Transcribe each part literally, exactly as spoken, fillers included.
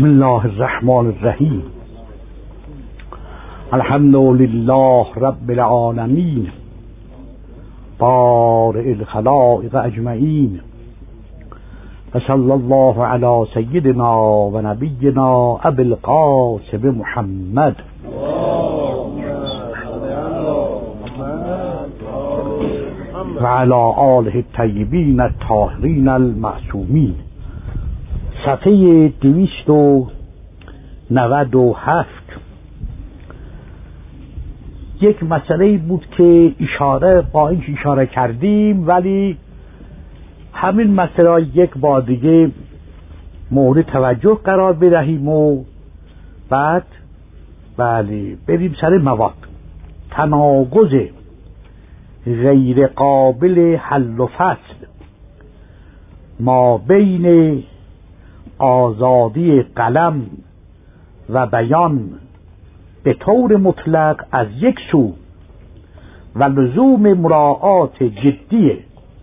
بسم الله الرحمن الرحیم. الحمد لله رب العالمین بارئ الخلائق اجمعین و صلی الله علی سیدنا و نبینا ابی القاسم محمد و علی آله الطیبین الطاهرین المعصومین. صفحه دویست و نود و هفت. یک مسئله بود که اشاره با اینکه اشاره کردیم، ولی همین مسئله یک بار دیگه مورد توجه قرار بدهیم و بعد بله بریم سر مواد. تناقض غیر قابل حل و فصل ما بین آزادی قلم و بیان به طور مطلق از یک سو و لزوم مراعات جدی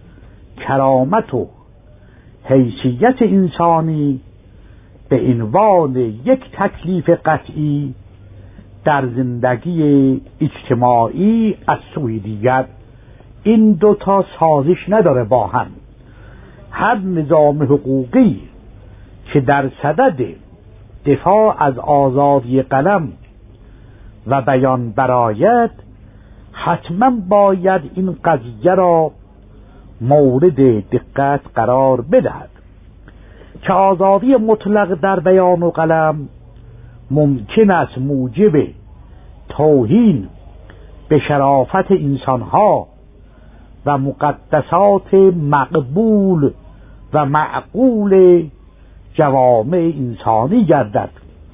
کرامت و حیثیت انسانی به عنوان یک تکلیف قطعی در زندگی اجتماعی از سوی دیگر، این دوتا سازش نداره با هم. هر نظام حقوقی که در صدد دفاع از آزادی قلم و بیان برآید، حتما باید این قضیه را مورد دقت قرار بدهد که آزادی مطلق در بیان و قلم ممکن است موجب توهین به شرافت انسانها و مقدسات مقبول و معقول جوامع انسانی گردد.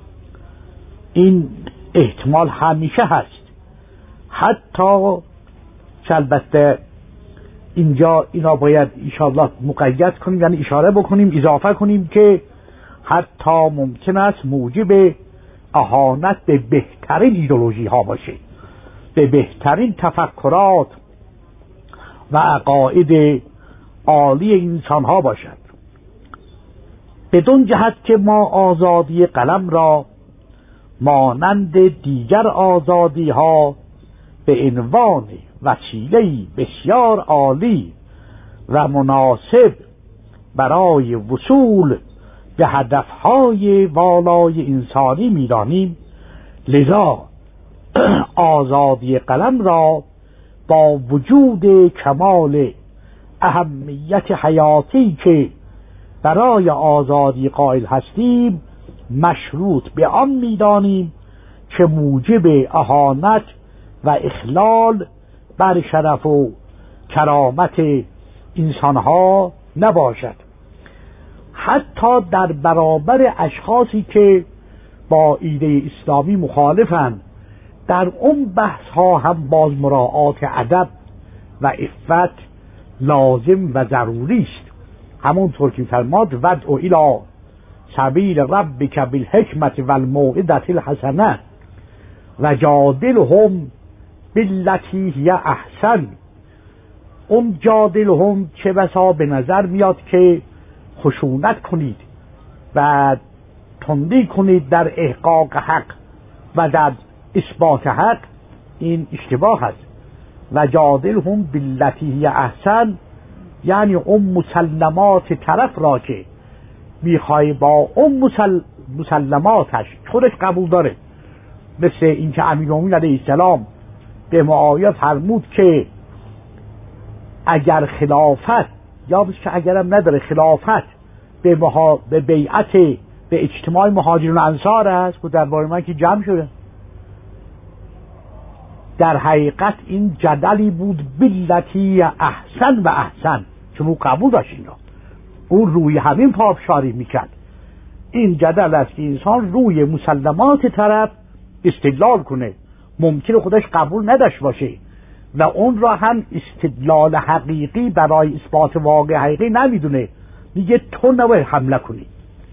این احتمال همیشه هست، حتی که البته اینجا اینا باید انشاءالله مقید کنیم، یعنی اشاره بکنیم، اضافه کنیم که حتی ممکن است موجب اهانت به بهترین ایدئولوژی ها باشه، به بهترین تفکرات و عقاید عالی انسان ها باشد. بدون جهت که ما آزادی قلم را مانند دیگر آزادی ها به عنوان وسیله‌ای بسیار عالی و مناسب برای وصول به هدفهای والای انسانی می‌دانیم، لذا آزادی قلم را با وجود کمال اهمیت حیاتی که برای آزادی قائل هستیم، مشروط به آن می‌دانیم که موجب اهانت و اخلال بر شرف و کرامت انسانها نباشد. حتی در برابر اشخاصی که با ایده اسلامی مخالفند، در اون بحث ها هم باز مراعات ادب و عفت لازم و ضروری است. همونطور که فرماد ودع الی سبیل ربک بالحکمت و الموعظة الحسنه و جادلهم بالتی هی احسن. اون جادلهم چه بسا به نظر میاد که خشونت کنید و تندی کنید در احقاق حق و در اثبات حق، این اشتباه است. و جادلهم بالتی هی احسن یعنی اون مسلمات طرف را که میخوای با اون مسل... مسلماتش خودش قبول داره، مثل اینکه امیرالمومنین علیه السلام به معاویه فرمود که اگر خلافت، یا بس که اگرم نداره، خلافت به, مها... به بیعت به اجتماع مهاجرین و انصار است و درباره من که جمع شده. در حقیقت این جدلی بود بالتی احسن و احسن، چون او قبول داشت اینا، اون روی همین پافشاری میکرد. این جدل است که انسان روی مسلمات طرف استدلال کنه، ممکنه خودش قبول نداشت باشه و اون را هم استدلال حقیقی برای اثبات واقع حقیقی نمیدونه، میگه تو نباید حمله کنی،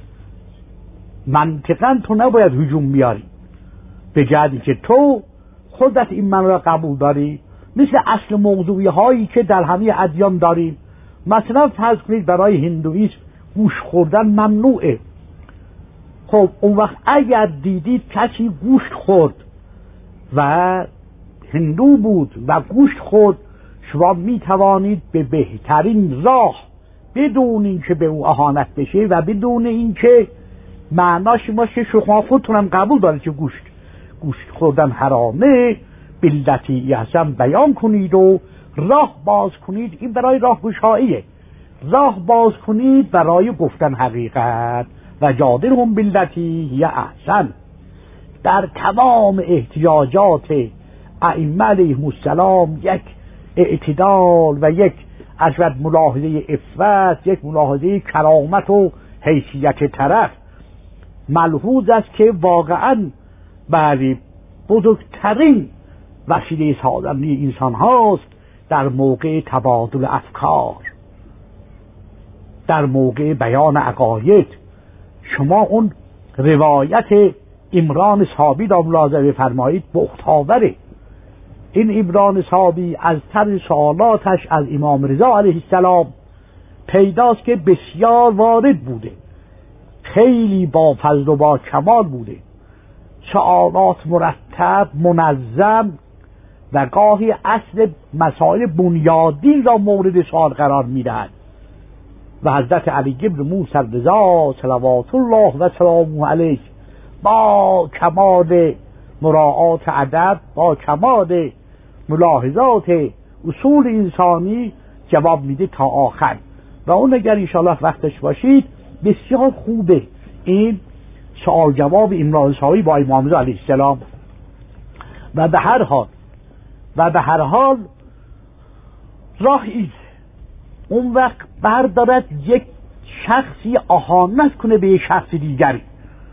منطقا تو نباید هجوم بیاری، به جهتی که تو خودت این من را قبول داری. مثل اصل موضوعی هایی که در همه ادیان داریم. مثلا فرض کنید برای هندویسم گوش خوردن ممنوعه، خب اون وقت اگر دیدید کسی گوشت خورد و هندو بود و گوشت خورد، شما می توانید به بهترین راه بدون اینکه به او اهانت بشه و بدون اینکه معناش باشه شما خودتونم قبول دارید که گوشت گوشت خوردن حرامه، بلتی احسن بیان کنید و راه باز کنید. این برای راه گشاییه، راه باز کنید برای گفتن حقیقت. و جادلهم بالتی هی احسن. در تمام احتیاجات ائمه علیهم السلام یک اعتدال و یک اشد ملاحظه عفت، یک ملاحظه کرامت و حیثیت طرف ملحوظ است که واقعا بله بزرگترین وسیله سازنده انسان هاست در موقع تبادل افکار، در موقع بیان عقاید. شما اون روایت عمران صابی را ملاحظه بفرمایید، بختاوره. این عمران صابی از طرز سوالاتش از امام رضا علیه السلام پیداست که بسیار وارد بوده، خیلی با فضل و با کمال بوده، سوالات مرتب منظم و گاهی اصل مسائل بنیادی را مورد سوال قرار میدهد. و حضرت علی بن موسی رضا صلوات الله و سلامه علیه با کمال مراعات ادب، با کمال ملاحظات اصول انسانی جواب میده تا آخر. و اون اگر انشاءالله وقتش باشید بسیار خوبه این سوال جواب عمران صابی با امام رضا علیه السلام. و به هر حال و به هر حال راهی اون وقت بردارد یک شخصی اهانت کنه به یک شخص دیگری،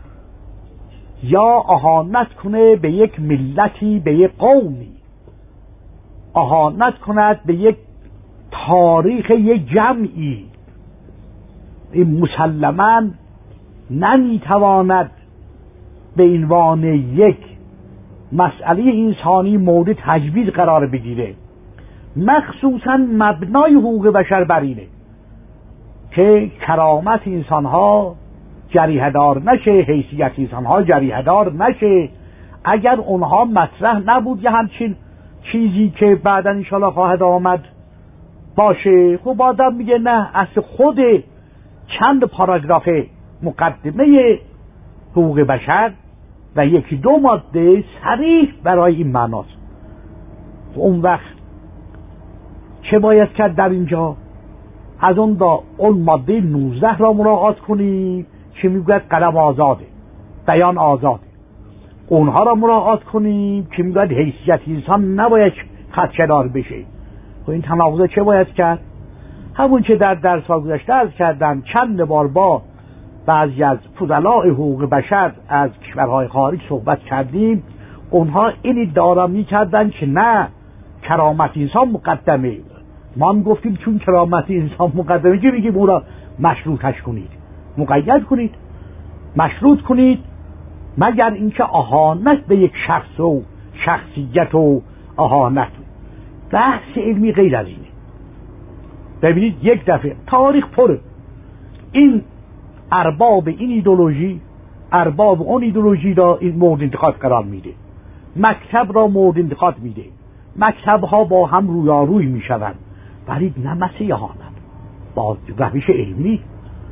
یا اهانت کنه به یک ملتی، به یک قومی، اهانت کند به یک تاریخ یک جمعی، این مسلماً نمیتواند به عنوان یک مسئله انسانی مورد تجویز قرار بگیره. مخصوصاً مبنای حقوق بشر بر اینه که کرامت انسانها جریحه دار نشه، حیثیت انسانها جریحه دار نشه. اگر اونها مطرح نبود یه همچین چیزی که بعدا انشاءالله خواهد آمد باشه، خب آدم میگه نه، از خود چند پاراگراف مقدمه حقوق بشر و یکی دو ماده صریح برای این معناست. اون وقت چه باید کرد در اینجا؟ از اون دا اون ماده نوزده را مراعات کنید که میگوید قلم آزاده، بیان آزاده. اونها را مراعات کنیم که میگوید حیثیت انسان نباید خدشه‌دار بشه. خب این تناقض چه باید کرد؟ همون که در درس ها گذشته عرض کردم، چند بار با بعضی از فضلاء حقوق بشر از کشورهای خارج صحبت کردیم. اونها این ادعا را میکردن که نه، کرامت انسان مقدمه. ما هم گفتیم چون کرامت انسان مقدمه که میگیم او را مشروطش کنید، مقید کنید، مشروط کنید، مگر اینکه اهانت به یک شخص و شخصیت و اهانت. بحث علمی غیر از اینه. ببینید یک دفعه تاریخ پره، این ارباب این ایدئولوژی ارباب اون ایدئولوژی را این مورد انتقاد قرار میده، مکتب را مورد انتقاد میده، مکتب ها با هم رویاروی میشوند، ولی نه مسیح اهانت با روش علمی.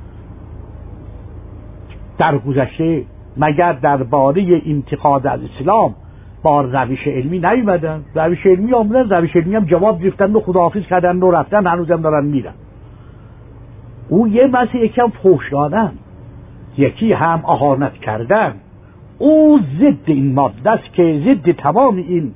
در گذشته مگر درباره انتقاد از اسلام با روش علمی نیومدن؟ روش علمی آمدن، روش علمی هم جواب گرفتن و خداحافظ کردن و رفتن، هنوزم دارن میرن. او یه مسیح یکی هم فحش دادن، یکی هم اهانت کردن. او ضد این ماده است که ضد تمام این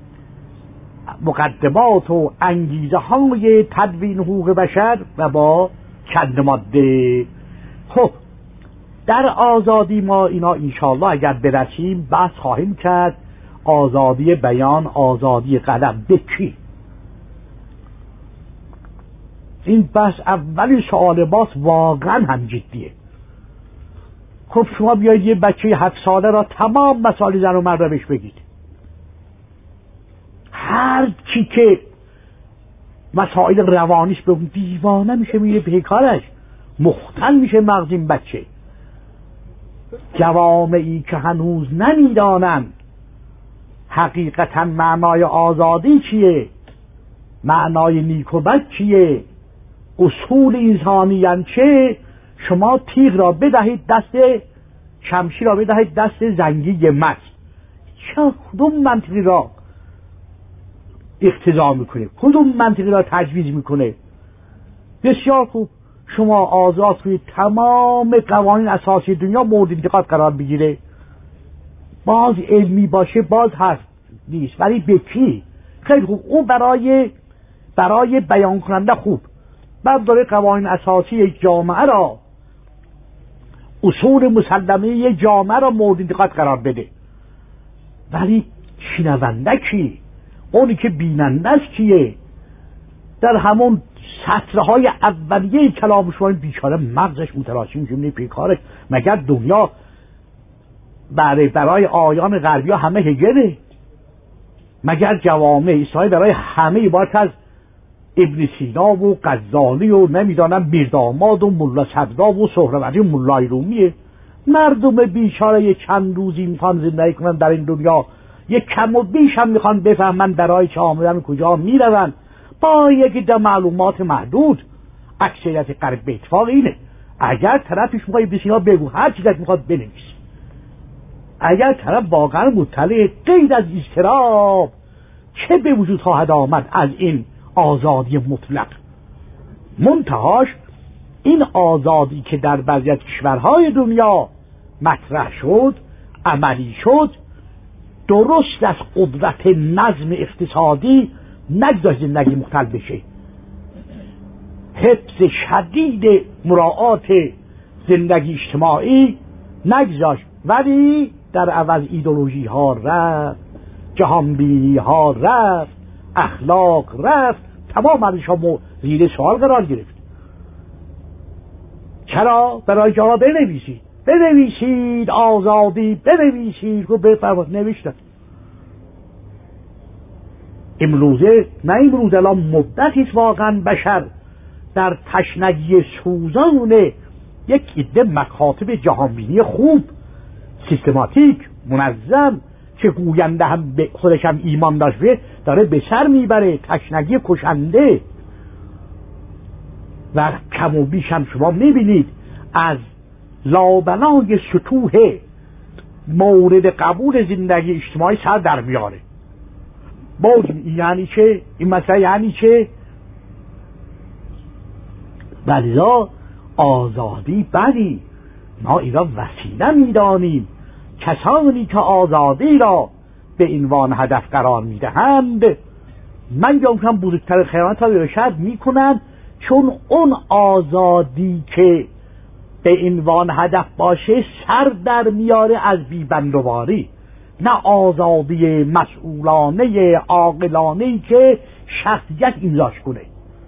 مقدمات و انگیزه های تدوین حقوق بشر و با چند ماده. خب در آزادی ما اینا انشاءالله اگر برسیم بحث خواهیم کرد. آزادی بیان، آزادی قلم به کی؟ این بحث اولی سوال باز واقعا هم جدیه. خب شما بیاید یه بچه هفت ساله را تمام مسائل زن و مرد را بهش بگید، هر چی که مسائل روانیش به اون دیوانه میشه، میره پیکارش، مختل میشه مغز این بچه. جوامعی که هنوز نمیدانند حقیقتا معنای آزادی چیه، معنای نیک و بد چیه، اصول انسانیت چه، شما تیغ را بدهید دست، شمشیر را بدهید دست زنگی مست. چه کدوم منطقی را اقتضا میکنه، کدوم منطقی را تجویز میکنه؟ بسیار خوب، شما آزاد کنید تمام قوانین اساسی دنیا مورد انتقاد قرار بگیره، باز علمی باشه باز هست نیست، ولی به کی؟ خیلی خوب، اون برای برای بیان کننده خوب، بعد داره قوانین اساسی یک جامعه را، اصول مسلمه یک جامعه را مورد انتقاد قرار بده، ولی شنونده کی؟ اونی که بیننده است کیه؟ در همون سطرهای اولیه کلام شما بیچاره مغزش متلاشی میشه، پیکارش مگر دنیا برای برای آیان غربی ها همه هگله؟ مگر جوامع اسلامی برای همه عبارت از ابن سینا و غزالی و نمیدانم میرداماد و ملا صدرا و سهروردی و ملای رومیه؟ مردم بیچاره چند روزی میخوان زندگی کنن در این دنیا، یک کم و بیش هم میخوان بفهمن برای چه آمدن کجا میرون، با یک ده معلومات محدود. اکثریت غرب به اتفاق اینه، اگر طرفش میخواد ابن سینا بگو، هر چیزی میخواد بنویس، اگر طرف واقعا مطلع، غیر از اضطراب چه به وجود خواهد آمد از این آزادی مطلق؟ منتهاش این آزادی که در بعضی از کشورهای دنیا مطرح شد، عملی شد، درست از قدرت نظم اقتصادی نگذاشت زندگی مختل بشه، حفظ شدید مراعات زندگی اجتماعی نگذاشت، ولی در عوض ایدئولوژی ها رفت، جهانبینی ها رفت، اخلاق رفت، تمام ارزش ها زیر سوال قرار گرفت. چرا؟ برای جواب بنویسید، بنویسید آزادی، بنویسید رو بفرمایید، نوشتن. امروزه نه امروز، الان مدتی واقعا بشر در تشنگی سوزان یک عده مکاتب جهانبینی خوب، سیستماتیک، منظم، که گوینده هم به خودش هم ایمان داشته داره به سر میبره، تشنگی کشنده. و کم و بیش هم شما میبینید از لابلای سطوح مورد قبول زندگی اجتماعی سر در میاره. باز یعنی چه؟ این مسئله یعنی چه؟ ولذا آزادی بلی، ما اینا وسیله میدانیم. کسانی که آزادی را به عنوان هدف قرار میدهند، من یمکن بزرگتر خیانت را ارشاد میکنند، چون اون آزادی که به عنوان هدف باشه سر در میاره از بیبندواری، نه آزادی مسئولانه عاقلانه‌ای که شخصیت امضاش کنه،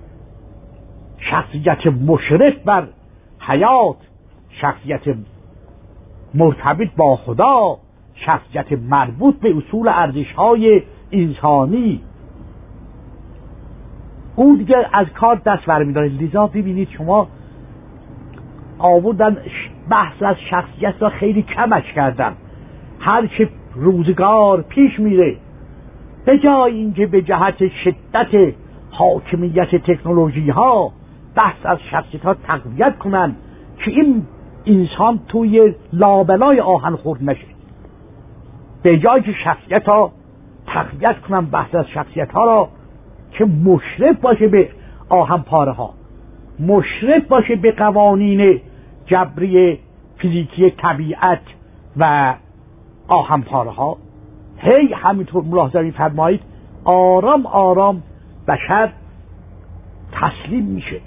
شخصیت مشرف بر حیات، شخصیت مرتبط با خدا، شخصیت مربوط به اصول ارزش‌های انسانی. اون دیگه از کار دست برمی‌داره. لذا ببینید شما آوردن بحث از شخصیت را خیلی کمش کردن. هر چه روزگار پیش میره، به جای اینکه به جهت شدت حاکمیت تکنولوژی ها بحث از شخصیت ها تقویت کنن که این انسان توی لابلای آهن خورد نشه، به جای که شخصیت ها تقویت کنن بحث از شخصیت ها را که مشرف باشه به آهن پاره ها، مشرف باشه به قوانین جبری فیزیکی طبیعت و آهن پاره ها، هی همینطور ملاحظه می‌فرمایید آرام آرام بشر تسلیم میشه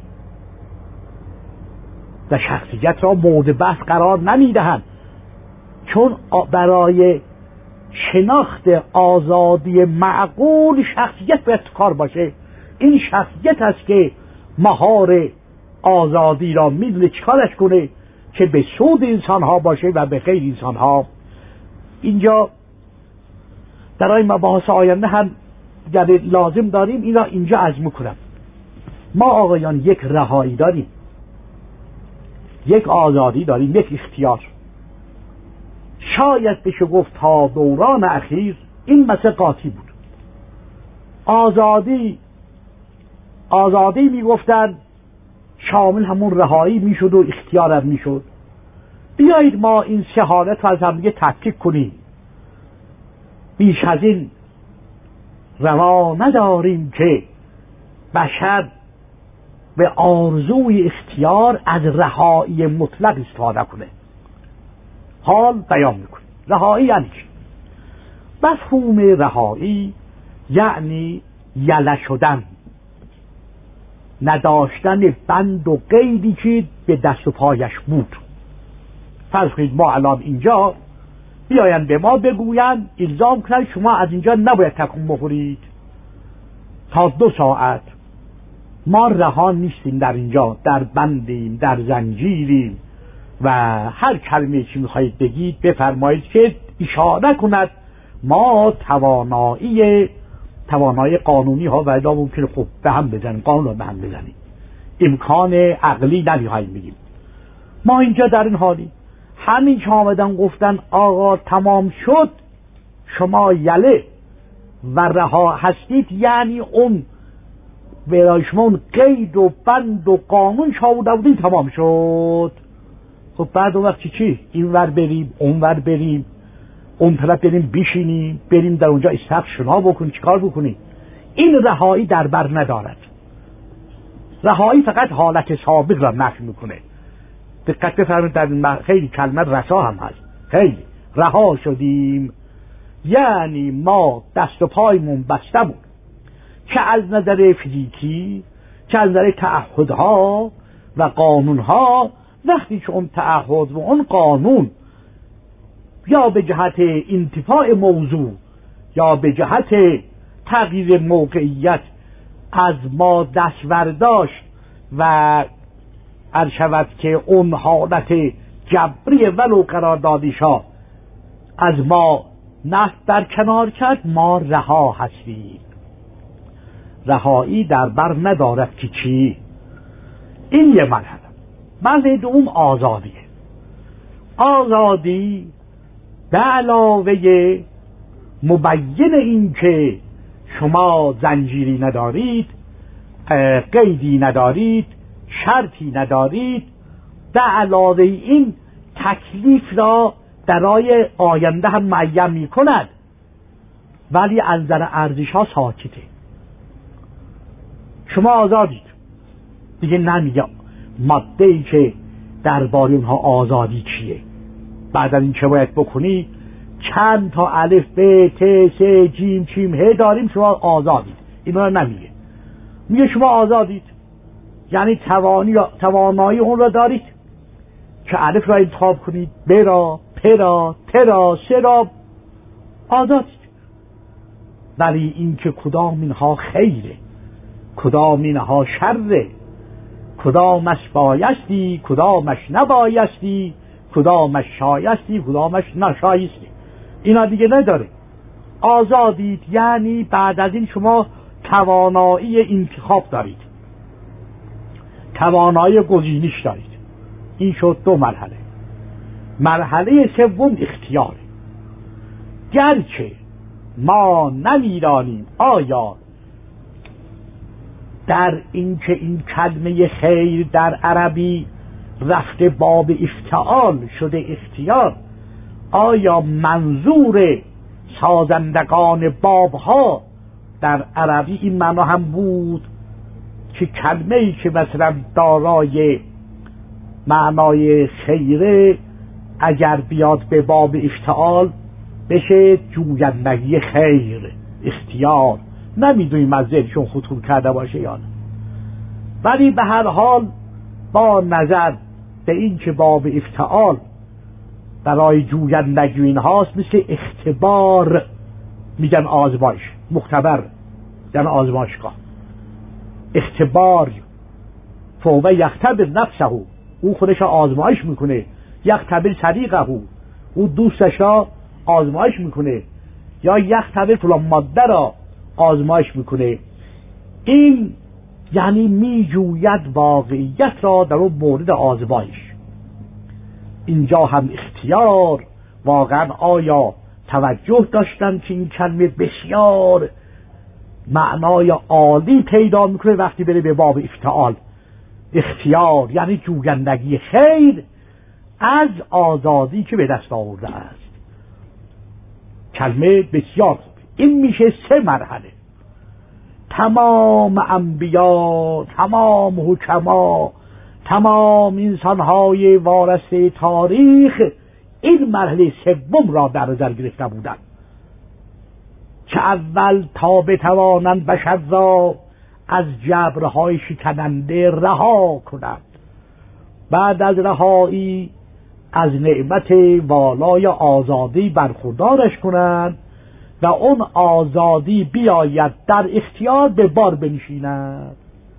و شخصیت را مورد بحث قرار نمیدهند، چون برای شناخت آزادی معقول شخصیت باید تو کار باشه. این شخصیت است که مهار آزادی را میدونه چیکارش کنه که به سود انسان ها باشه و به خیر انسان ها. اینجا در این مباحث آینده هم یعنی لازم داریم این را اینجا عزم کنم. ما آقایان یک رهایی داریم، یک آزادی داریم، یک اختیار. شاید بشه گفت تا دوران اخیر این مسئله قاطی بود. آزادی آزادی میگفتن شامل همون رهایی میشد و اختیار هم میشد. بیایید ما این سه حالت رو از هم دیگه تفکیک کنیم. بیش از این روا نداریم که بشر به آرزوی اختیار از رهایی مطلق استفاده کنه. حال بیان میکنه. رهایی یعنی چی؟ مفهوم رهایی یعنی یله شدن، نداشتن بند و قیدی که به دست و پایش بود. فرض کنید ما الان اینجا بیاین به ما بگوین الزام کنن شما از اینجا نباید تکون بخورید تا دو ساعت. ما رها نیستیم، در اینجا در بندیم، در زنجیریم و هر کلمه چی میخواهید بگید بفرمایید که اشاره کند ما توانایی توانایی قانونی ها و الا ممکنه خب به هم بزنیم، قانون رو به هم بزنیم، امکان عقلی نمیخواهیم بگیم. ما اینجا در این حالی همین که آمدن گفتن آقا تمام شد شما یله و رها هستید، یعنی اون برای شما اون قید و بند و قانون شاوده بودین تمام شد. خب بعد اون وقتی چی؟ این ور بریم اون ور بریم، اون طرف بریم بشینیم، بریم در اونجا استخ شنا بکنیم، چیکار بکنیم؟ این رهایی در بر ندارد. رهایی فقط حالت سابق را نفی میکنه. دقت بفرمایید در این خیلی کلمه رسا هم هست. خیلی رها شدیم یعنی ما دست و پایمون بسته بود، چه از نظر فیزیکی چه از نظر تعهدها و قانونها. وقتی که اون تعهد و اون قانون یا به جهت انتفاع موضوع یا به جهت تغییر موقعیت از ما دست برداشت و عرض شود که اون حالت جبری ولو قراردادیشا از ما نفت در کنار کرد، ما رها هستیم. رهایی در بر ندارد که چی؟ این یه مرحله. مرحله دوم آزادیه. آزادی به علاوه مبین این که شما زنجیری ندارید، قیدی ندارید، شرطی ندارید، به علاوه این تکلیف را درای آینده هم معین می کند، ولی از نظر ارزش ها ساکته. شما آزادید دیگه، نمیگه ماده ای که درباره اونها آزادی چیه، بعد از این چه باید بکنی، چند تا الف ب ت س جیم چیم ه داریم، شما آزادید. اینا رو نمیگه. میگه شما آزادید یعنی توانی توانایی اون را دارید که الف را انتخاب کنید، ب را، پ را، ت را، س را، آزادید. ولی این که کدام اینها خیره، کدام اینها شره، کدامش بایستی، کدامش نبایستی، کدامش شایستی، کدامش نشایستی، اینا دیگه نداره. آزادید یعنی بعد از این شما توانایی انتخاب دارید، توانایی گزینش دارید. این شد دو مرحله. مرحله سوم اختیاره. گرچه ما نمیدانیم آیا در این که این کلمه خیر در عربی رفته باب افتعال شده اختیار، آیا منظور سازندگان بابها در عربی این معنا هم بود که کلمه‌ای که مثلا دارای معنای خیره اگر بیاد به باب افتعال بشه جویندگی خیر، اختیار؟ نمیدونیم از ذهنشون خطور کرده باشه یا نه، ولی به هر حال با نظر به این که باب افتعال برای جویندگی این هاست، مثل اختبار میگن آزمایش، مختبر یعنی آزمایشگاه. اختبار فوق یختبر نفسه، او خودش آزمایش میکنه، یختبر صدیقه، او دوستش را آزمایش میکنه، یا یختبر فلان ماده را آزمایش میکنه. این یعنی میجوید واقعیت را در اون مورد آزمایش. اینجا هم اختیار واقعا آیا توجه داشتن که این کلمه بسیار معنای عالی پیدا میکنه وقتی بره به باب افتعال، اختیار یعنی جویندگی خیر از آزادی که به دست آورده است. کلمه بسیار خوب. این میشه سه مرحله. تمام انبیا، تمام حکما، تمام انسانهای وارثه تاریخ این مرحله سوم را در نظر گرفته بودند که اول تا بتوانند بشر را از جبرهای شکننده رها کنند، بعد از رهایی از نعمت والای آزادی برخوردارش کنند و اون آزادی بیاید در اختیار به بار بنشیند.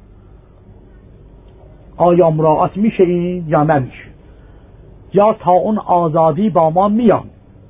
آیا مراعات میشه این یا نمیشه؟ یا تا اون آزادی با ما میان،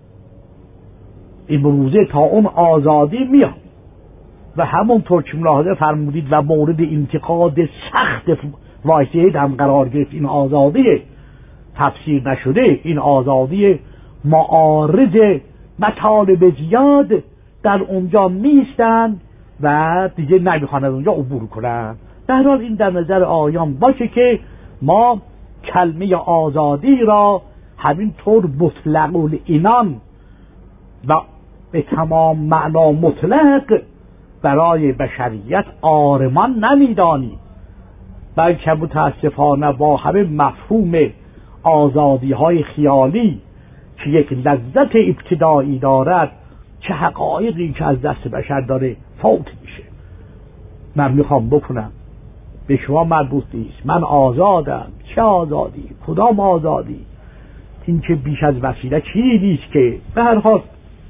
این روزه تا اون آزادی میان و همونطور که ملاحظه فرمودید و مورد انتقاد سخت وایسید هم قرار گرفت، این آزادی تفسیر نشده، این آزادی معارض مطالب زیاد در اونجا میستن و دیگه نمیخوان از اونجا عبور کنن. در حال این در نظر آیان باشه که ما کلمه آزادی را همینطور مطلق العنان و به تمام معنا مطلق برای بشریت آرمان نمیدانیم، بلکه متاسفانه با همه مفهوم آزادی های خیالی که یک لذت ابتدایی دارد، چه حقایقی که از دست بشر داره فوت میشه. من میخوام بکنم به شما مربوط نیست، من آزادم. چه آزادی؟ کدام آزادی؟ این که بیش از وسیله چیزی نیست که به هر حال.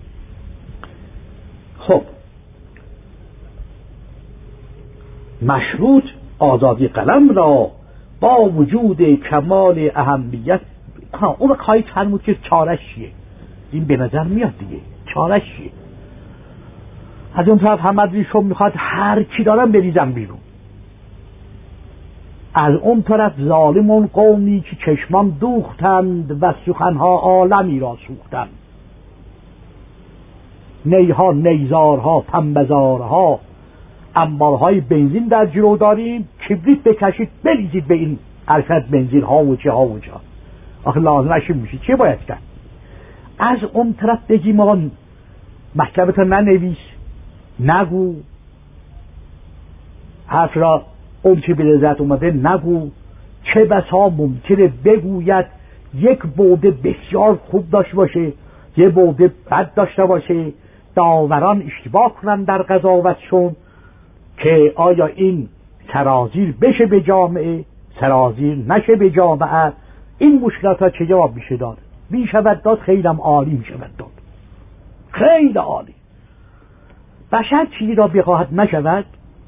خب مشروط آزادی قلم را با وجود کمال اهمیت، ها اون خواهید فرمود که چارش چیه؟ این به نظر میاد دیگه، چارش چیه؟ از اون طرف محمد ریشم میخواد هر کی دارم بریزم بیرون، از اون طرف ظالمون قومی که چشمان دوختند و سخنها عالمی را سوختند، نیها نیزارها پنبزارها انبارهای بنزین در جلو داریم، کبریت بکشید بریزید به این ارشد بنزین ها و چه ها و چه ها. آخه لازمش میشه چه باید کرد؟ از اون طرف بگیم آقا محکمتا ننویس، نگو حرف را اون چه به لذت اومده نگو، چه بسا ممکنه بگوید یک بوده بسیار خوب داشته باشه، یه بوده بد داشته باشه، داوران اشتباه کنن در قضاوتشون که آیا این سرازیر بشه به جامعه، سرازیر نشه به جامعه. این مشکلات ها چه جواب میشه داد؟ میشود داد، خیلی هم عالی میشود داد، خیلی عالی. بشر چیزی را بخواهد نشود،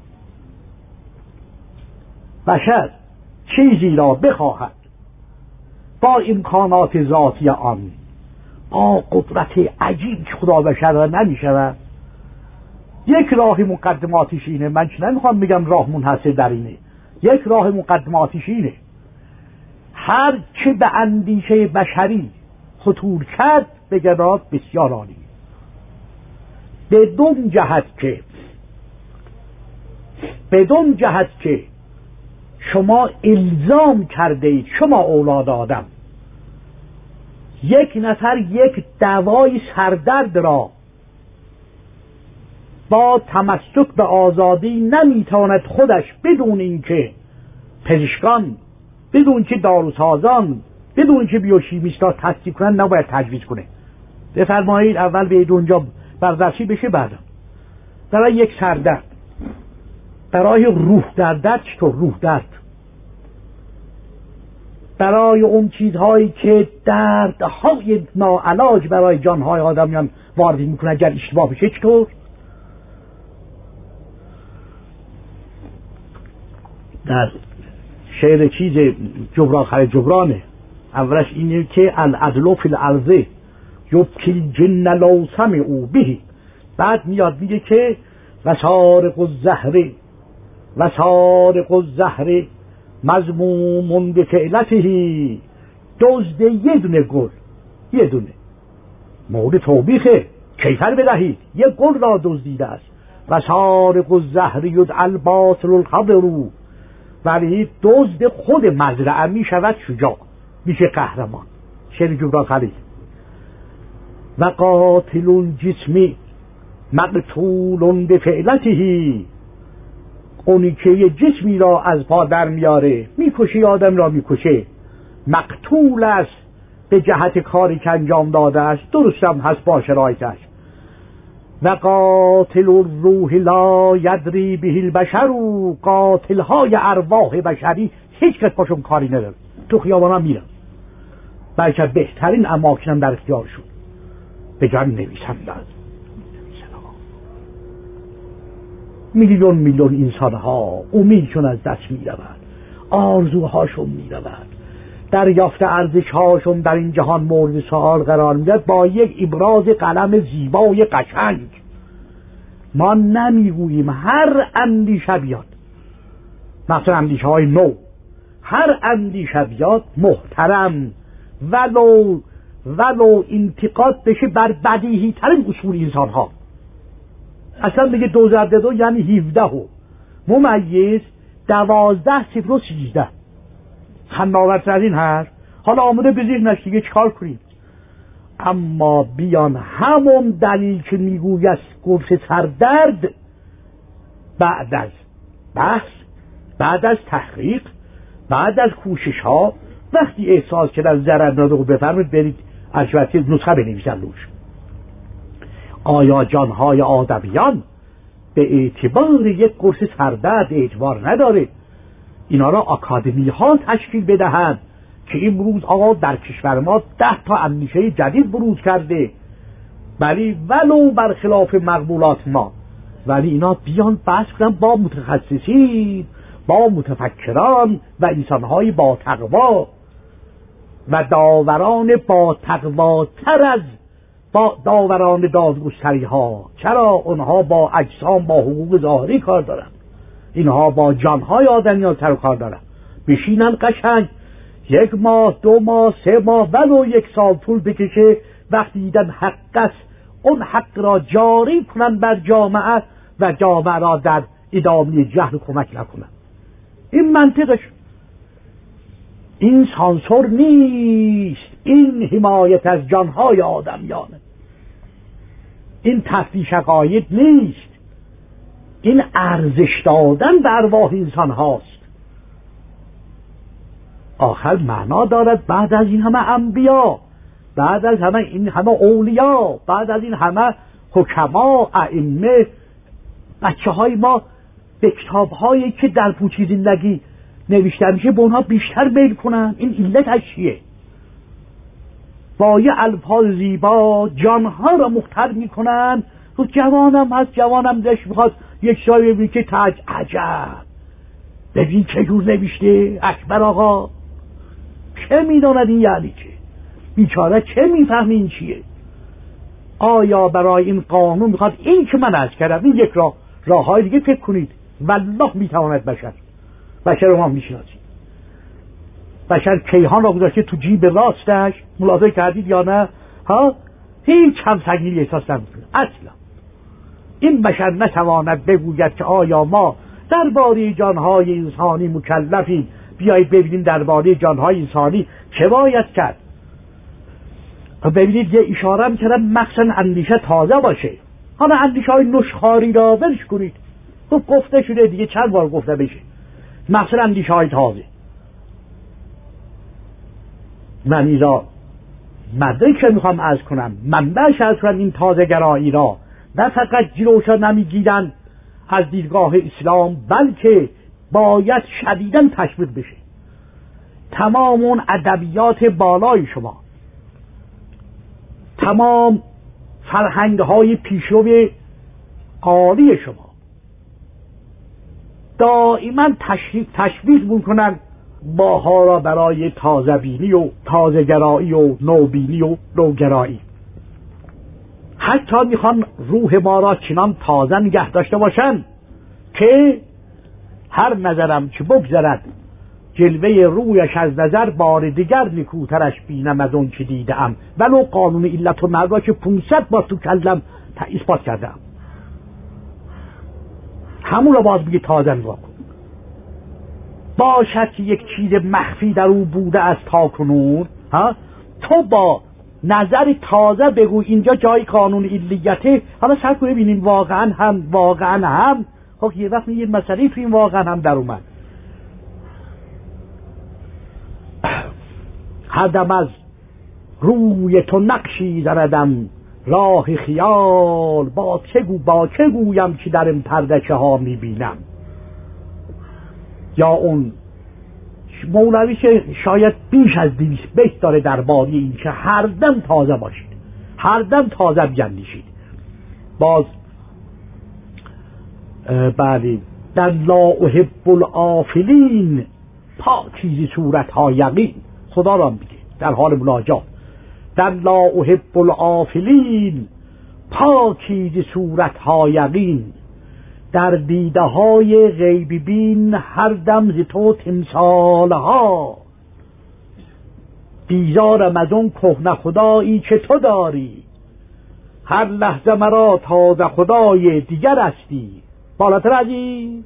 بشر چیزی را بخواهد با امکانات ذاتی آن، با قدرت عجیب که خدا بشر را نمیشود. یک راه مقدماتیش اینه، من چه نمیخوام بگم راه منحصر در اینه، یک راه مقدماتیش اینه هر چه به اندیشه بشری خطور کرد بگراد بسیار عالی، بدون جهت که بدون جهت که شما الزام کرده اید شما اولاد آدم یک نفر یک دوای سردرد را با تمسک به آزادی نمیتواند خودش بدون اینکه پزشکان، بدون که داروسازان، بدون که بیوشیمیستا تصدیق کنن نباید تجویز کنه. بفرمایید اول به اونجا بررسی بشه، بعدا برای یک سردرد، برای روح درد، چطور روح درد، برای اون چیزهایی که دردهای ناعلاج برای جانهای آدمیان وارد میکنه اگر اشتباه بشه چطور؟ در شعر چیز جبران خرید جبرانه اولش اینه که العدل فی الارض یبکی جن لو سمعوا به، بعد میاد میگه که وسارق الزهر وسارق الزهر مذموم بفعلته، دزد یه دونه گل، یه دونه مورد توبیخه. کیفر بدهید، یک گل را دزدیده است و سارق الزهر یدعی الباطل الخبر، ولی دزد خود مزرعه می شود شجاع، میشه قهرمان. شعر جبران خلیل. و قاتل جسمی مقتول به فعلته، اونی که یه جسمی را از پا در میاره، میکشه، آدم را میکشه، مقتول است به جهت کاری که انجام داده است، درست هم هست با شرایطش. و قاتل الروح لا یدری به البشر، قاتل های ارواح بشری هیچ کس پاشون کاری نداره، تو خیابان هم میرن، بلکه بهترین اماکن هم در اختیار شد. به جان نویسنده میلیون میلیون انسان ها امیدشون از دست میرود، آرزوهاشون میرود، دریافت ارزش هاشون در این جهان مورد سؤال قرار میدهد با یک ابراز قلم زیبای قشنگ. ما نمیگوییم هر اندیشه بیاد، مثلا اندیشه های نو، هر اندیشه بیاد محترم، ولو ولو انتقاد بشه بر بدیهی ترین اصول انسان ها. اصلا بگه دو ضرب دو یعنی هفده و ممیز دوازده صفر و سیزده، خناورتر از این هست. حالا آمده به ذهنش دیگه چکار کنیم؟ اما بیان همون دلیل که میگوید قرص سردرد، بعد از بحث، بعد از تحقیق، بعد از کوشش ها، وقتی احساس کردن ضرر نداره بفرمید برید البته نسخه بنویسن روش. آیا جانهای آدمیان به اعتبار یک قرص سردرد اعتبار نداره؟ اینا را آکادمی ها تشکیل بدهند که امروز آقا در کشور ما ده تا اندیشه جدید بروز کرده، ولی ولو برخلاف مقبولات ما، ولی اینا بیان بحث کنن با متخصصین، با متفکران و انسانهای با تقوا و داوران با تقوا تر از با داوران دادگستری ها. چرا؟ اونها با اجسام، با حقوق ظاهری کار دارن، اینها با جانهای آدمیان سر و کار دارن. بشینن قشنگ یک ماه، دو ماه، سه ماه، ولو یک سال طول بکشه، وقتی دیدن حق است اون حق را جاری کنن بر جامعه و جامعه را در ادامه جهل کمک نکنن. این منطقش، این سانسور نیست، این حمایت از جانهای آدمیانه، این تفتیش عقاید نیست، این ارزش دادن به ارواح انسان هاست. آخر معنا دارد بعد از این همه انبیا، بعد از همه این همه اولیا، بعد از این همه حکما، ائمه، بچه های ما به کتاب هایی که در پوچی زندگی نوشته میشه به اونها بیشتر میل کنن. این علتش چیه؟ با یه الفاظ زیبا جانها را مختل میکنن. تو جوانم هست، جوانم داشت میخواد یک شای ببینی که تاج عجب ببین چجور نوشته اکبر آقا، چه میداند این یعنی چه؟ بیچاره چه میفهمی این چیه؟ آیا برای این قانون میخواد این که من عرض کردم این یک راه راه های دیگه فکر کنید؟ والله میتواند بشر بشر رو ما میشناسید. بشر کیهان را گذاشته تو جیب راستش، ملاحظه کردید یا نه؟ ها هیچ هم سنگینی احساس نمیکنه اصلا. این بشر نتواند بگوید که آیا ما درباره جانهای انسانی مکلفیم، بیایید ببینیم درباره جانهای انسانی چه باید کرد. ببینید یه اشاره میکردم مخصوصا اندیشه تازه باشه. حالا اندیشه های نشخاری را ولش کنید، خب گفته شده دیگه، چند بار گفته بشه. مخصوصا اندیشه های تازه من این را مدرک که میخوام عرض کنم، منبعش عرض کنم این تازه گرایی را نه فقط جلوشا نمیگیرن از دیدگاه اسلام، بلکه باید شدیداً تشویق بشه. تمام اون ادبیات بالای شما، تمام فرهنگ های پیشرو عالی شما دائما تشویق میکنن باها را برای تازه بینی و تازه گرایی و نوبینی و نوگرایی. حتی میخوان روح ما را چنان تازه نگه داشته باشن که هر نظرم که بگذرد جلوه رویش از نظر بار دیگر نکوترش بینم از اون که دیدم، ولو قانون علت و مردا که پونصد بار تو کلم اثبات کردم. همون رو باز بگی تازه نگاه کن. باشد که یک چیز مخفی در او بوده از تا کنون، ها تو با نظر تازه بگو اینجا جای قانون علیته. حالا سر کنه ببینیم واقعا هم واقعا هم خب یه وقت یه مسئله تو این واقعا هم در اومد. هر دم از روی تو نقشی زندم راه خیال، با چه گو با چه گویم که در این پردچه ها میبینم. یا اون مولوی که شاید بیش از دویست بیت داره درباره این که هر دم تازه باشید، هر دم تازه بیندیشید. باز بله در لا احب الافلین پاکیزه صورت ها یقین، خدا را میگه در حال مناجات، در لا احب الافلین پاکیزه صورت ها یقین، در دیده های غیبی بین هر دم ز تو تمثال ها، بیزارم از اون کهنه خدایی که تو داری، هر لحظه مرا تازه خدای دیگر هستی. بالاتر از این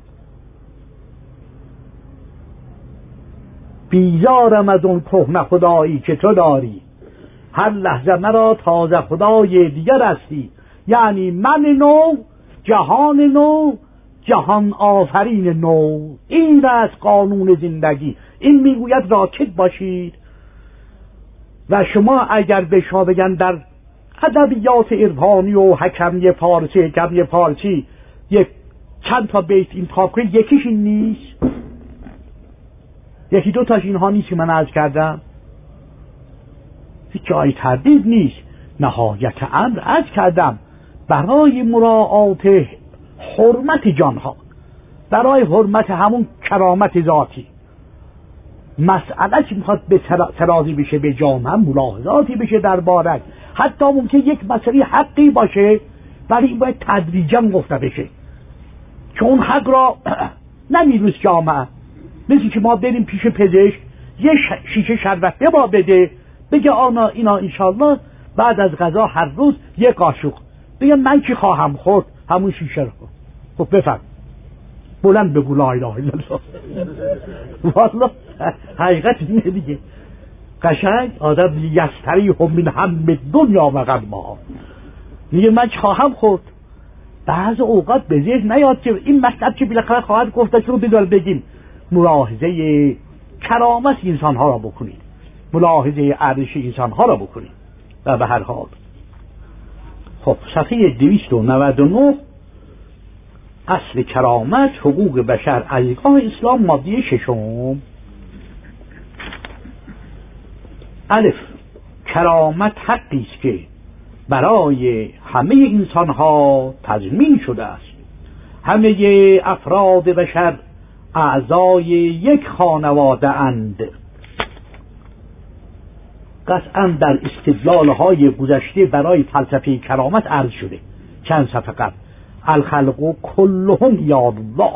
بیزارم از اون کهنه خدایی که تو داری، هر لحظه مرا تازه خدای دیگر هستی. یعنی من نو، جهان نو، جهان آفرین نو. این است قانون زندگی. این میگوید راکد باشید. و شما اگر به شما بگن در ادبیات عرفانی و حکمی فارسی حکمی فارسی یک چند تا بیت این تاب کنید، یکیش این نیست، یکی دو تاش اینها نیست که من عرض کردم، هیچ جای تردید نیست. نهایت امر عرض کردم برای مراعات حرمت جانها، برای حرمت همون کرامت ذاتی، مسئله که میخواد به ترازی بشه به جامعه، ملاحظاتی بشه دربارش، حتی ممکن یک مسئله حقی باشه ولی این باید تدریجا گفته بشه، چون حق را نمیدوز جامعه. مثل که ما بریم پیش پزشک یه شیشه شربت به ما بده، بگه آنا اینا انشالله بعد از غذا هر روز یه قاشق، بگه من چی خواهم خورد همون شیشه رو. خب بفهم بلند بگو لا اله الا الله. والله حقیقت اینه دیگه. قشنگ آدم یستری هم من هم دنیا و غمها، میگه من چی خواهم خورد. بعض اوقات به ذهن نیاد که این مطلب که بالاخره خواهد گفته رو بدال بگیم. ملاحظه کرامت انسان ها را بکنید، ملاحظه ارزش انسان ها را بکنید. و به هر حال خب صفحه دویست و نود و نه اصل کرامت حقوق بشر از دیدگاه اسلام، ماده ششم. الف، کرامت حقی است که برای همه انسان ها تضمین شده است. همه افراد بشر اعضای یک خانواده اند. قطعا در استدلال های گذشته برای فلسفه کرامت عرض شده چند صفحه قبل. الخلق کلهم یاد الله،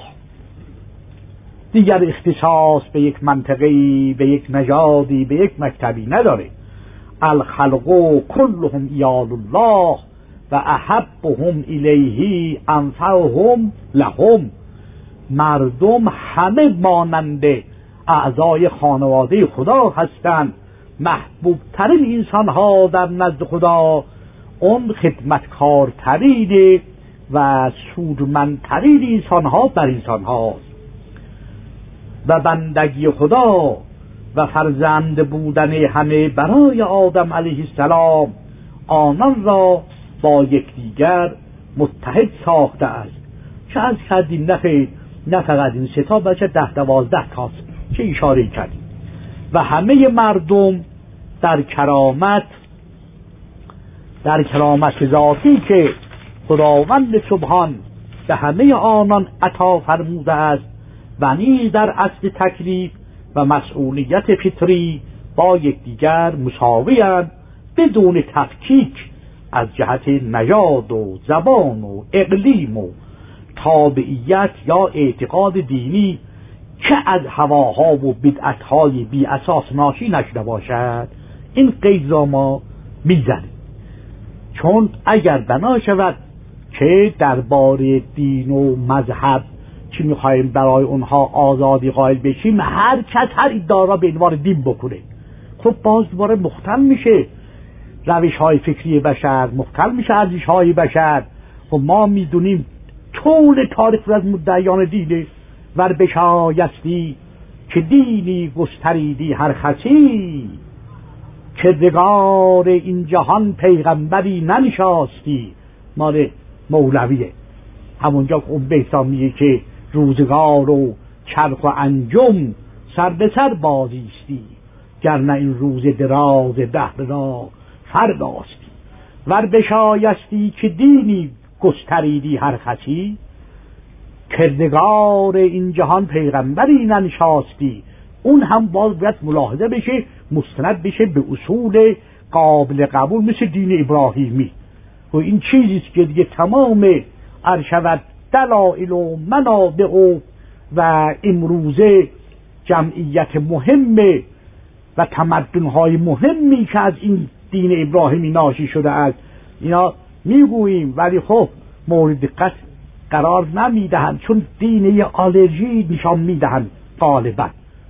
دیگر اختصاص به یک منطقه‌ای، به یک نژادی، به یک مکتبی نداره. الخلق کلهم یاد الله و احبهم الیه انفعهم لهم. مردم همه مانند اعضای خانواده خدا هستند. محبوب ترین انسان ها در نزد خدا اون خدمتکارترین و سودمندترین انسان ها بر انسان ها و بندگی خدا و فرزند بودن همه برای آدم علیه السلام آنان را با یکدیگر متحد ساخته است. چه از کردیم نخیر، نه فقط این سه تا بچه ده دوازده تاست چه اشاره کردیم. و همه مردم در کرامت در کرامت ذاتی که خداوند سبحان به همه آنان عطا فرموده است و نیز در اصل تکلیف و مسئولیت فطری با یکدیگر مساوی‌اند بدون تفکیک از جهت نژاد و زبان و اقلیم و تابعیت یا اعتقاد دینی که از هواها و بدعتهای بی اساس ناشی نشده باشد. این قید را ما میزنیم، چون اگر بنا شود که درباره دین و مذهب چی میخوایم برای اونها آزادی قائل بشیم، هر کس هر ادعا را به عنوان دین بکنه، خب باز دوباره مختل میشه روش های فکری بشر، مختل میشه ارزش های بشر. و ما میدونیم طول تاریخ از مدعیان دینه ور بشایستی که دینی گستریدی هر خسی، کردگار این جهان پیغمبری ننشاستی. مال مولویه، همونجا که اون بهتا میگه که روزگار و چرخ و انجم سر به سر بازیستی، گرنه این روز دراز دهر را فرداستی. ور بشایستی که دینی گستریدی هر خسی، کردگار این جهان پیغمبری ننشاستی. اون هم باز باید ملاحظه بشه، مستند بشه به اصول قابل قبول مثل دین ابراهیمی. و این چیزیست که دیگه تمام ارشود دلائل و منابع و, و امروزه جمعیت مهمه و تمدن‌های مهمی که از این دین ابراهیمی ناشی شده است اینا میگوییم، ولی خب مورد دقت قرار نمیدهند، چون دینه آلرژی نشان میدهند. غالبا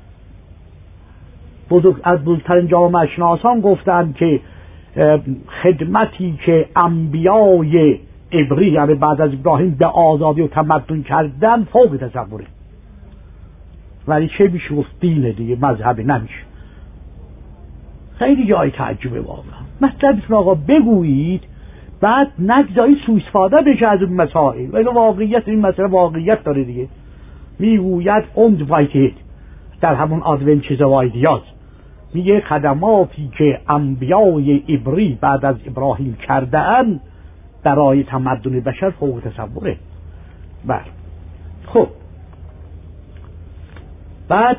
بزرگ از بزرگترین جامعه شناسان گفتند که خدمتی که انبیای عبری یعنی بعد از ابراهیم به آزادی و تمدن کردن فوق تصوره، ولی چه میشه گفت دینه دیگه، مذهب نمیشه. خیلی جای تعجبه واقعا. مطلبتون آقا بگویید، بعد نگذارید سوء استفاده بشه از اون مسائل. ولی واقعیت این مسئله واقعیت داره دیگه. میگوید اوند وایتید در همون آدونچیز و ایدیاز، میگه خدماتی که انبیای عبری بعد از ابراهیم کرده‌اند برای تمدن بشر فوق تصوره. بله خب بعد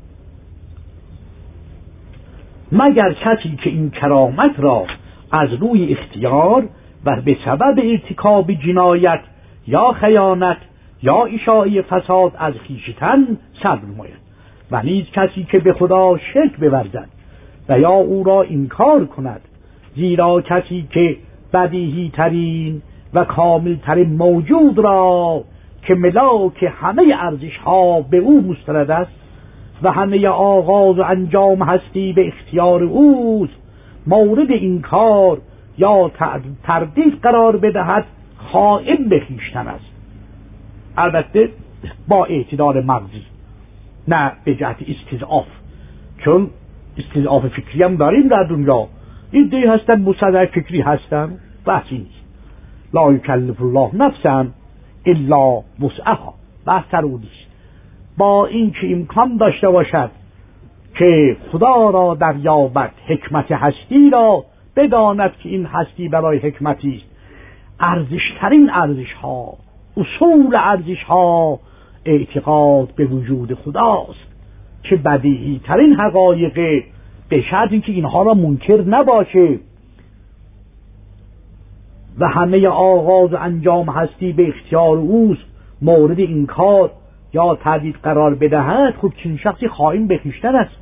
مگر کسی که این کرامت را از روی اختیار و به سبب ارتکاب جنایت یا خیانت یا اشاعه فساد از خویشتن صبر نماید، و نیز کسی که به خدا شرک بورزد و یا او را انکار کند، زیرا کسی که بدیهی ترین و کامل ترین موجود را که ملاک همه ارزش ها به او مستند است و همه آغاز و انجام هستی به اختیار اوست، مورد انکار یا تردید قرار بدهد، خائن به خویشتن است. البته با اعتدال مغزی، نه به جهت استضعاف، چون استضعاف فکری هم داریم در دنیا. این دی هستن مستضعف فکری هستن، بحثی نیست. لا یکلف الله نفسا الا وسعها، بحث تر او نیست. با این که امکان داشته باشد که خدا را دریابد، حکمت هستی را بداند که این هستی برای حکمتی است، ارزشترین ارزش ها، اصول ارزش ها اعتقاد به وجود خداست که بدیهی ترین حقایق، به شرطی که اینها را منکر نباشه، و همه آغاز و انجام هستی به اختیار اوست، مورد انکار یا تردید قرار بدهد، خود چنین شخصی خائن به خویشتن است.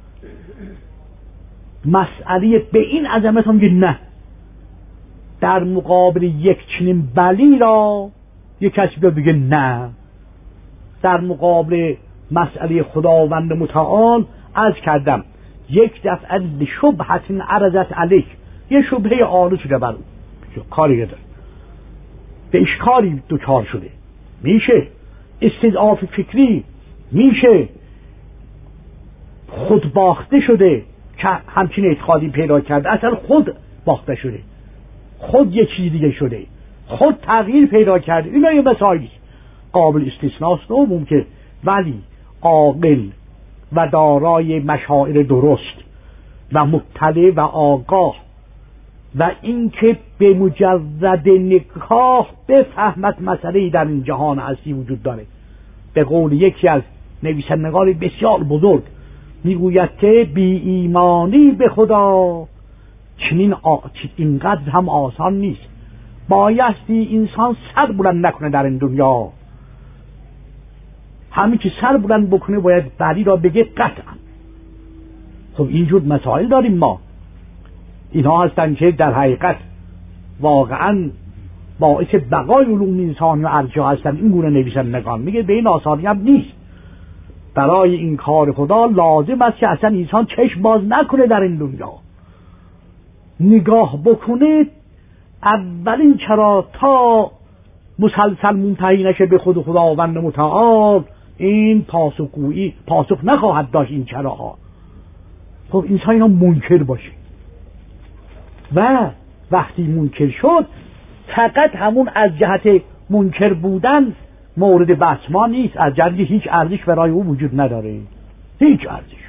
مسئله به این عظمت هم که نه، در مقابل یک چنین بلی را یک کسی بگه نه، در مقابل مسئله خداوند متعال عرض کردم یک دفعه به شبهت عرضت علیک، یه شبهه آلو شده بر اون کاری داره، به اشکالی دوچار شده، میشه استضعاف فکری، میشه خود باخته شده که همچین اعتقادی پیدا کرده، اصلا خود باخته شده، خود یک چیز دیگه شده، خود تغییر پیدا کرده. اینا یه مسائلی قابل استثناست و ممکن، ولی عاقل و دارای مشاعر درست و مطلع و آگاه و اینکه به مجرد نگاه بفهمد مسئله در این جهان هستی وجود داره. به قول یکی از نویسندگان بسیار بزرگ میگوید که بی ایمانی به خدا چنین آ... اینقدر هم آسان نیست، بایستی انسان سر بلند نکنه در این دنیا همین که سر بلند بکنه باید بلی را بگه قطعا. خب اینجور مسائل داریم ما. اینها هستن که در حقیقت واقعا باعث بقای علوم انسانی و ارجاع هستن. این گونه نویسندگان میگه به این آسانی هم نیست. برای این کار خدا لازم است که اصلا انسان چشم باز نکنه در این دنیا، نگاه بکنه اولین چرا تا مسلسل منتهی نشه به خود خداوند متعال، این پاسخگویی پاسخ نخواهد داشت این چراها. خب انسان اینا منکر باشه و وقتی منکر شد فقط همون از جهت منکر بودن مورد بحث ما نیست، از جهت هیچ ارزش برای او وجود نداره، هیچ ارزش.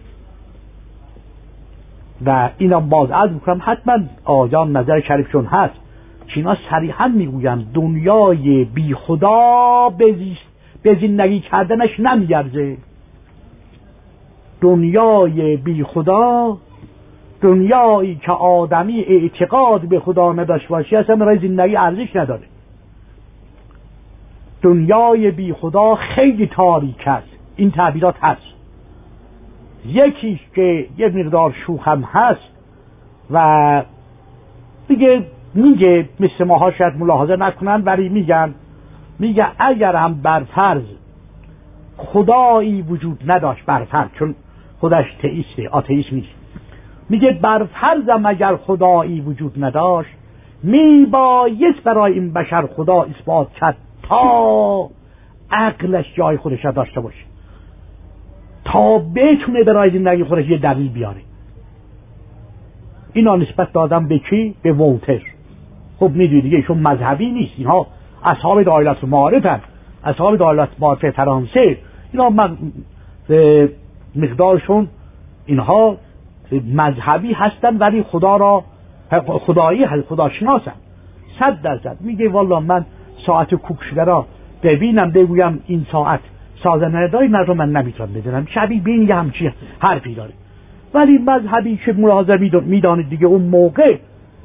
و اینا باز عرض میکنم حتما آجان نظر شریفشون هست چینا صریحا میگویم دنیای بی خدا به زندگی کردنش نمیارزه. دنیای بی خدا، دنیایی که آدمی اعتقاد به خدا نداشت باشه اصلا برای زندگی ارزش نداره. دنیای بی خدا خیلی تاریک است. این تعبیرات هست. یکیش که یه مقدار شوخ هم هست و دیگه میگه مثل ماها شاید ملاحظه نکنن ولی میگن میگه اگر هم برفرض خدایی وجود نداشت، برفرض چون خودش تئیسته، آتئیسم نیست، میگه برفرضم اگر خدایی وجود نداشت میبایست برای این بشر خدا اثبات کرد تا عقلش جای خودش داشته باشه، تا بتونه برای زندگی خودش یه دلیل بیاره. اینا نسبت دادم به کی؟ به ولتر. خب میدونی دیگه ایشون مذهبی نیست، اینها اصحاب دایلت معارف هست، اصحاب دایلت معارف فرانسه، اینا مقدارشون اینها مذهبی هستن ولی خدا را خدایی هست، خدا شناسن صد درصد. میگه والا من ساعت کوکشگر را ببینم بگویم این ساعت سازنده داری نه رو من نمیتونم بدونم، شبیه بین یه همچی حرفی داره. ولی مذهبی که ملاحظه میدانید دیگه اون موقع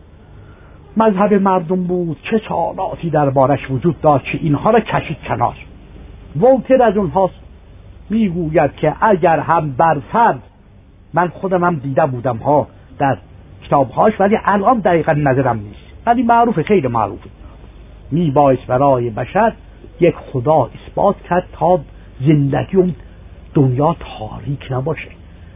مذهب مردم بود، چه سوالاتی دربارش وجود داشت که اینها را کشید کنار. ولتر از اونهاست، میگوید که اگر هم برفرض، من خودم هم دیده بودم ها در کتابهاش ولی الان دقیقا نظرم نیست ولی معروفه، خیلی معروفه، میبایست برای بشر یک خدا اثبات کرد تا زندگی اون دنیا تاریک نباشه.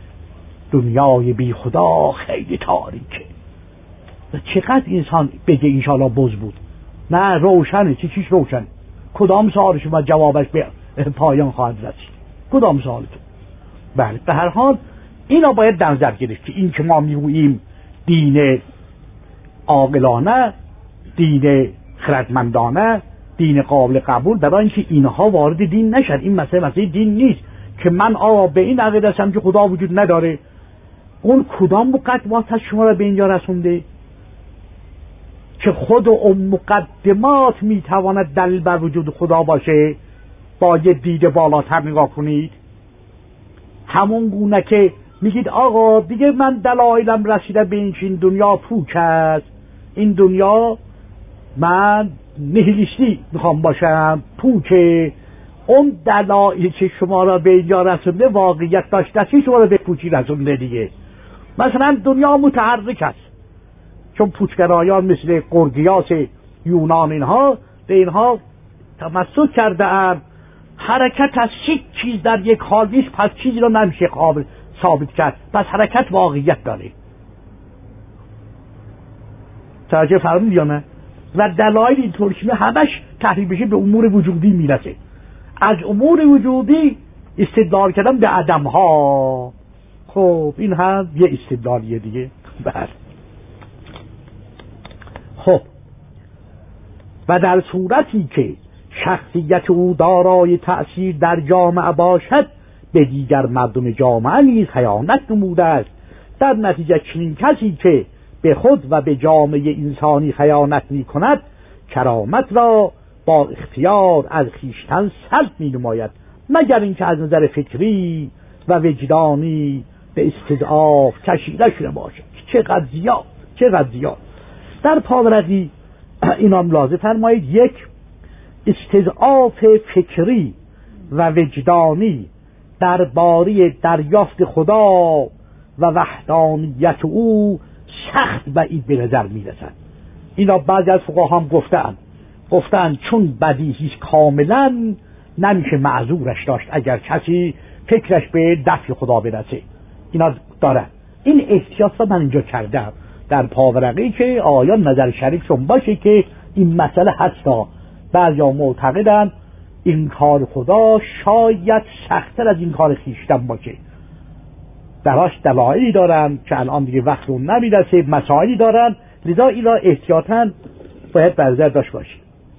دنیای بی خدا خیلی تاریکه و چقدر انسان بگه انشالله بز بود، نه روشنه، چی چیش روشنه، کدام سوالش و جوابش به پایان خواهد رسید، کدام سوالتون. بله به هر حال اینا باید در نظر گرفت که این که ما میگوییم دین عاقلانه، دین خردمندانه، دین قابل قبول، برای اینکه اینها وارد دین نشن. این مسئله مسئله دین نیست که من آقا به این عقیده هستم که خدا وجود نداره. اون کدام مقدمات شما را به اینجا رسونده که خود اون مقدمات میتواند دلیل بر وجود خدا باشه؟ با یه دید بالاتر نگاه کنید. همون گونه که میگید آقا دیگه من دلایلم رسیده به این این دنیا پوچ است، این دنیا من نهیلیستی میخوام باشم، پوچه. اون دلایلی که شما را به اینجا رسونده واقعیت داشته که شما را به پوچی رسونده دیگه. مثلا دنیا متحرک است چون پوچگرایان مثل قرگیاس یونان اینها به اینها تمسک کرده اند حرکت از هیچ چیز در یک حال نیست، پس چیزی را نمیشه قابل ثابت کرد، پس حرکت واقعیت داره. توجه فرمودید یا نه؟ و دلایل اینطور که همش تحریف بشه به امور وجودی میرسه. از امور وجودی استدلال کردن به عدم ها، خب این هم یه استدلالیه دیگه. بله خب و در صورتی که شخصیت او دارای تأثیر در جامعه باشد به دیگر مردم جامعه نیز خیانت نموده است. در نتیجه چنین کسی که به خود و به جامعه انسانی خیانت می کند کرامت را با اختیار از خویشتن سلب می نماید، مگر اینکه از نظر فکری و وجدانی به استضعاف کشیده شده باشد. چقدر زیاد، چقدر زیاد. در پاورقی اینا ملاحظه فرمایید یک استضعاف فکری و وجدانی درباره دریافت خدا و وحدانیت او سخت بعید به نظر میرسد. اینا بعضی از فقها هم گفتند گفتند چون بدیهی کاملا نمیشه معذورش داشت اگر کسی فکرش به دفع خدا برسه. اینا دارن. این احتیاط را من اینجا کردم در پاورقی که آیان نظر شریکشون باشه که این مسئله هستا. بعضیا معتقدن این کار خدا شاید سخت‌تر از این کار خویشتن باشه، براش دلایلی دارن که الان دیگه وقت اون نمیرسه، مسائلی دارن، لذا اینا احتیاطاً باید برنظر داشت باشه.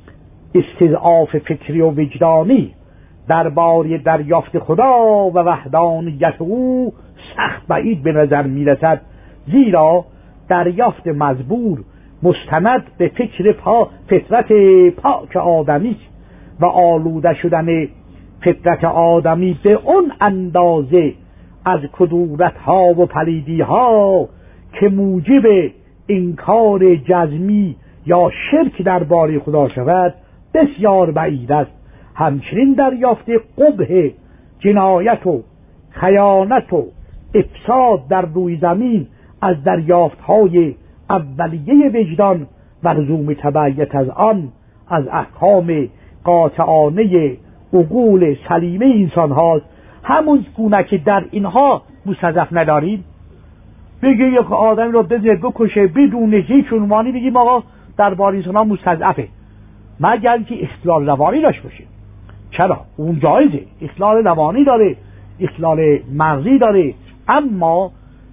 استضعاف فکری و وجدانی درباره دریافت خدا و وحدانیت او سخت بعید به نظر میرسد، زیرا دریافت مزبور مستند به فکر پا فطرت پاک آدمی و آلوده شدن فطرت آدمی به اون اندازه از کدورت ها و پلیدی ها که موجب انکار جزمی یا شرک درباره خدا شود بسیار بعید است. همچنین دریافت قبح جنایت و خیانت و افساد در روی زمین از دریافت های اولیه وجدان و لزوم تبعیت از آن از احکام قاطعانه عقول سلیمه انسان هاست. همون گونه که در اینها مستضعف نداریم، بگه یک آدمی رو بزنه بکشه بدون هیچ عنوانی بگیم آقا درباره انسان ها مستضعفه، مگر که اختلال روانی داشت باشه. چرا؟ اون جایزه، اختلال روانی داره، اختلال مغزی داره، اما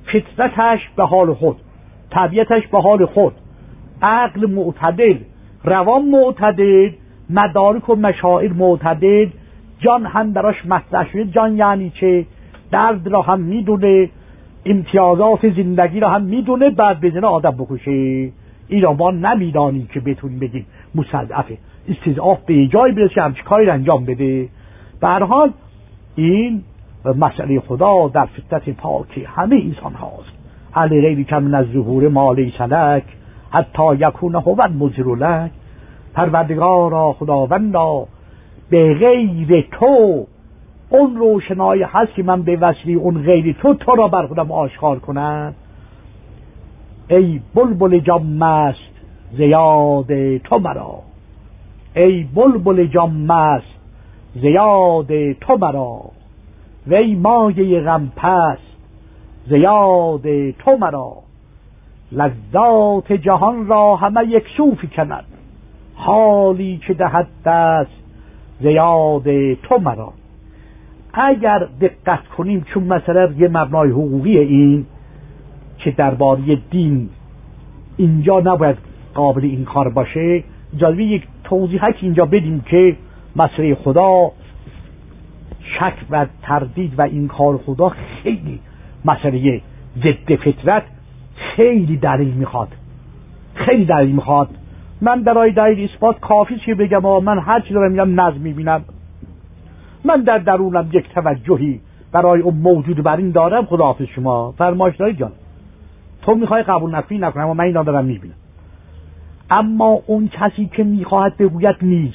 فطرتش به حال خود، طبیعتش به حال خود، عقل معتدل، روان معتدل، مدارک و مشاعر معتدل، جان هم براش مطرح شده. جان یعنی چه؟ درد را هم میدونه، امتیازات زندگی را هم میدونه، بعد بزنه آدم بکشه. این را ما نمیدانیم که بتونیم بگیم مستضعفه. استضعاف به جای برسه همچه کاری انجام بده. به هر حال این مسئله خدا در فطرت پاک همه انسان هاست. علی غیری که من از ظهور ما لیس لک حتی یکون هو المظهر لک. پروردگارا خداوندا به غیر تو اون روشنایی هست که من به وسیله اون غیر تو تو را بر خودم آشکار کنم. ای بلبل جام مست زیاد تو مرا، ای بلبل جام مست زیاد تو مرا، وی مایه غم پست زیاد تو مرا. لذات جهان را همه یک سوفی کند، حالی که دهد دست زیاد تو مرا. اگر دقت کنیم، چون مثلا یه مبنای حقوقی این که درباره دین اینجا نباید قابل این کار باشه، اجازه یک توضیحی که اینجا بدیم که مسئله خدا، شک و تردید و انکار خدا خیلی مسئله ضد فطرت، خیلی دلیل میخواد، خیلی دلیل میخواد. من برای دلیل اثبات کافی چه بگم؟ آه من هر چی دارم میگم نظم میبینم، من در درونم یک توجهی برای اون موجود بر این دارم. خداحافظ شما، فرمایش داری جان، تو میخوای قبول نفی نکنم اما من اینا دارم میبینم. اما اون کسی که میخواهد بگوید نیست،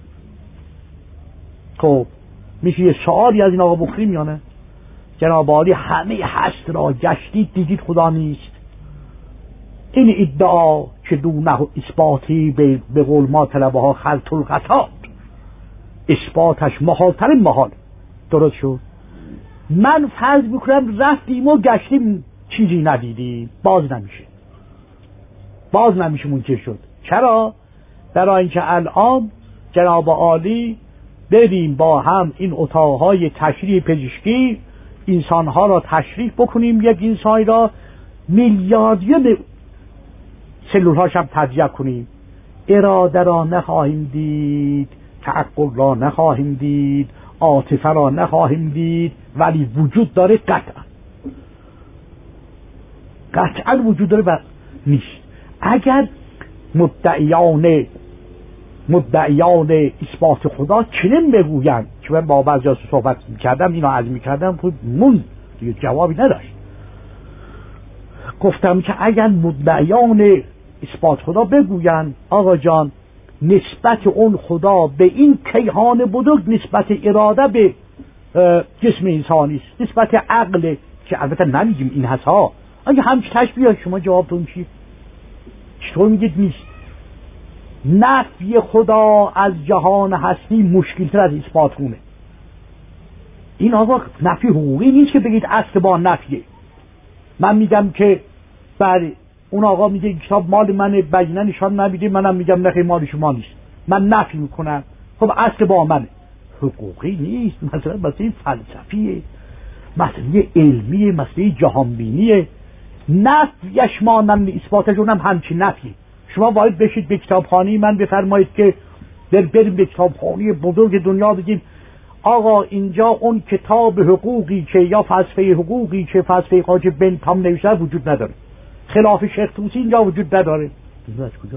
خب میشه یه سوالی از این آقا بخریم یا نه؟ جناب عالی همه هست را گشتید دیدید خدا نیست. این ادعا که دونه اثباتی به, به قول ما طلبه ها خلط القطات، اثباتش محال ترین محال. درست شد؟ من فرض میکنم رفتیم و گشتیم چیزی ندیدیم، باز نمیشه، باز نمیشه منکر شد. چرا؟ برای اینکه الان جناب عالی بریم با هم این اتاقهای تشریح پزشکی انسانها را تشریح بکنیم، یک انسانی را میلیاردی سلولهاش هم تجزیه کنیم، اراده را نخواهیم دید، تعقل را نخواهیم دید، عاطفه را نخواهیم دید، ولی وجود داره قطعا، قطعا وجود داره و نیست. اگر مدعیان مدعیان اثبات خدا چنین بگویند که من با بعضی از صحبت کردم، اینا عزم کردم، خود من دیگه جوابی نداشت. گفتم که اگر مدعیان اثبات خدا بگویند آقا جان نسبت اون خدا به این کیهان بزرگ نسبت اراده به جسم انسانی است، نسبت عقل، که البته نمیگیم این هست ها. اگه همچه تشبیه شما جوابتون چیه؟ چطور میگید نیست؟ نفی خدا از جهان هستی مشکلتر از اثبات اونه. این آقا نفی حقوقی نیست که بگید اصل با نفیه. من میگم که بله اون آقا میگه این کتاب مال منه، بیانه نشان نمیده، منم میگم نه مال شما نیست، من نفی میکنم، خب اصل با منه. حقوقی نیست، مثلا مسئله فلسفیه، مسئله علمیه، مسئله جهانبینیه. نفیش مانند اثباتش اونم همچین نفیه. شما باید بشید به کتابخانه من بفرمایید که بریم به کتابخانه بزرگ دنیا بگیم آقا اینجا اون کتاب حقوقی که یا فلسفه حقوقی که فلسفه حاج بنتام نوشته وجود نداره، خلاف شیخ طوسی اینجا وجود نداره. از کجا؟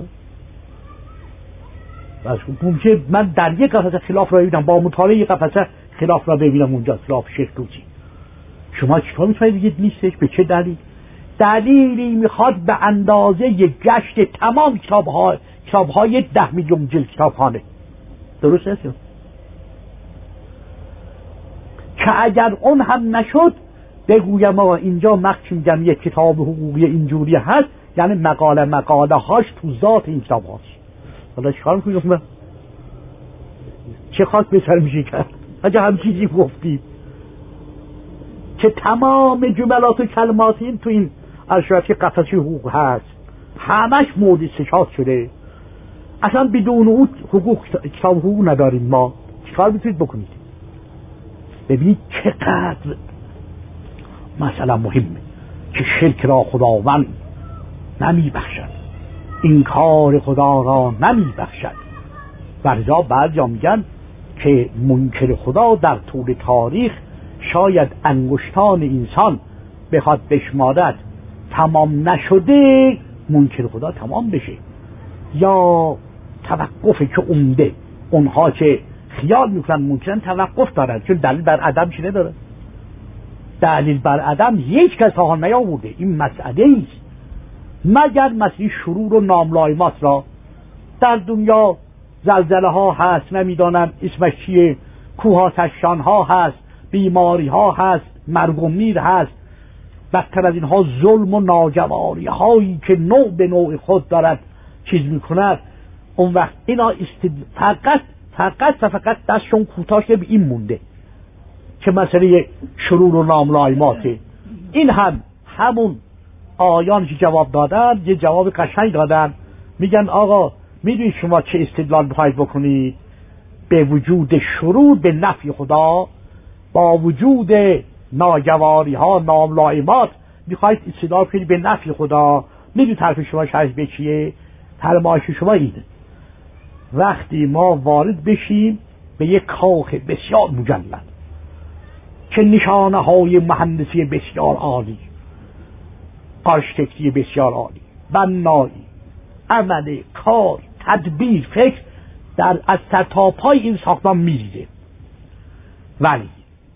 از ممکنه من در یک قفسه خلاف را ببینم، با مطالعه یک قفسه خلاف را ببینم اونجا خلاف شیخ طوسی. شما چطور میتونید بگید نیستش؟ به چه دلیل؟ دلیلی میخواد به اندازه یک گشت تمام کتاب‌ها کتاب‌های ده میلیون جلد کتابخانه. درست است؟ که اگر اون هم نشد بگویم آقا اینجا مخشم میگم یک کتاب حقوقی اینجوری هست، یعنی مقاله مقاله هاش تو ذات این کتاب هاست. حالا چیکار میکنیم؟ چه خاک به سر میشه کرد؟ اگه هم چیزی گفتیم که تمام جملات و کلمات این تو این ارشادی قفسه حقوق هست، همش مورد استشهاد شده. اصلا بدون اون حقوق کتاب حقوق نداریم ما. چیکار میتونید بکنید؟ ببینید چقدر مثلا مهمه که شرک را خداوند نمی بخشد، این کار خدا را نمی بخشد. برزا بعضیا میگن که منکر خدا در طول تاریخ شاید انگشتان انسان بخواد بشمارد تمام نشده منکر خدا تمام بشه، یا توقفی که عمده اونها که خیال میکنن ممکنن توقف دارن، چون دلیل بر عدم چی نداره. دلیل بر عدم هیچ کس ها نیاورده. این مسئله ایست مگر مسئله شرور و ناملایمات را. در دنیا زلزله ها هست، نمیدانم اسمش چیه، کوه تشان ها هست، بیماری ها هست، مرگ و میر هست، بدتر از اینها ظلم و ناجواری هایی که نوع به نوع خود دارد چیز میکند. اون وقت اینا است فقط فقط و فقط دستشون کوتاه به این مونده که مسئله شرور و ناملایماته. این هم همون آیان که جواب دادن یه جواب قشنگ دادن، میگن آقا میدونید شما چه استدلال میخواید بکنید؟ به وجود شرور به نفی خدا با وجود ناجواری ها ناملایمات میخواید استدلال کنید به نفی خدا. میدونید حرف شما شاید به چیه؟ فرمایش شما اینه وقتی ما وارد بشیم به یک کاخ بسیار مجلل که نشانه های مهندسی بسیار عالی، آرشیتکتی بسیار عالی، بنایی، عمل، کار، تدبیر، فکر در از سر تا پای این ساختمان میریزه، ولی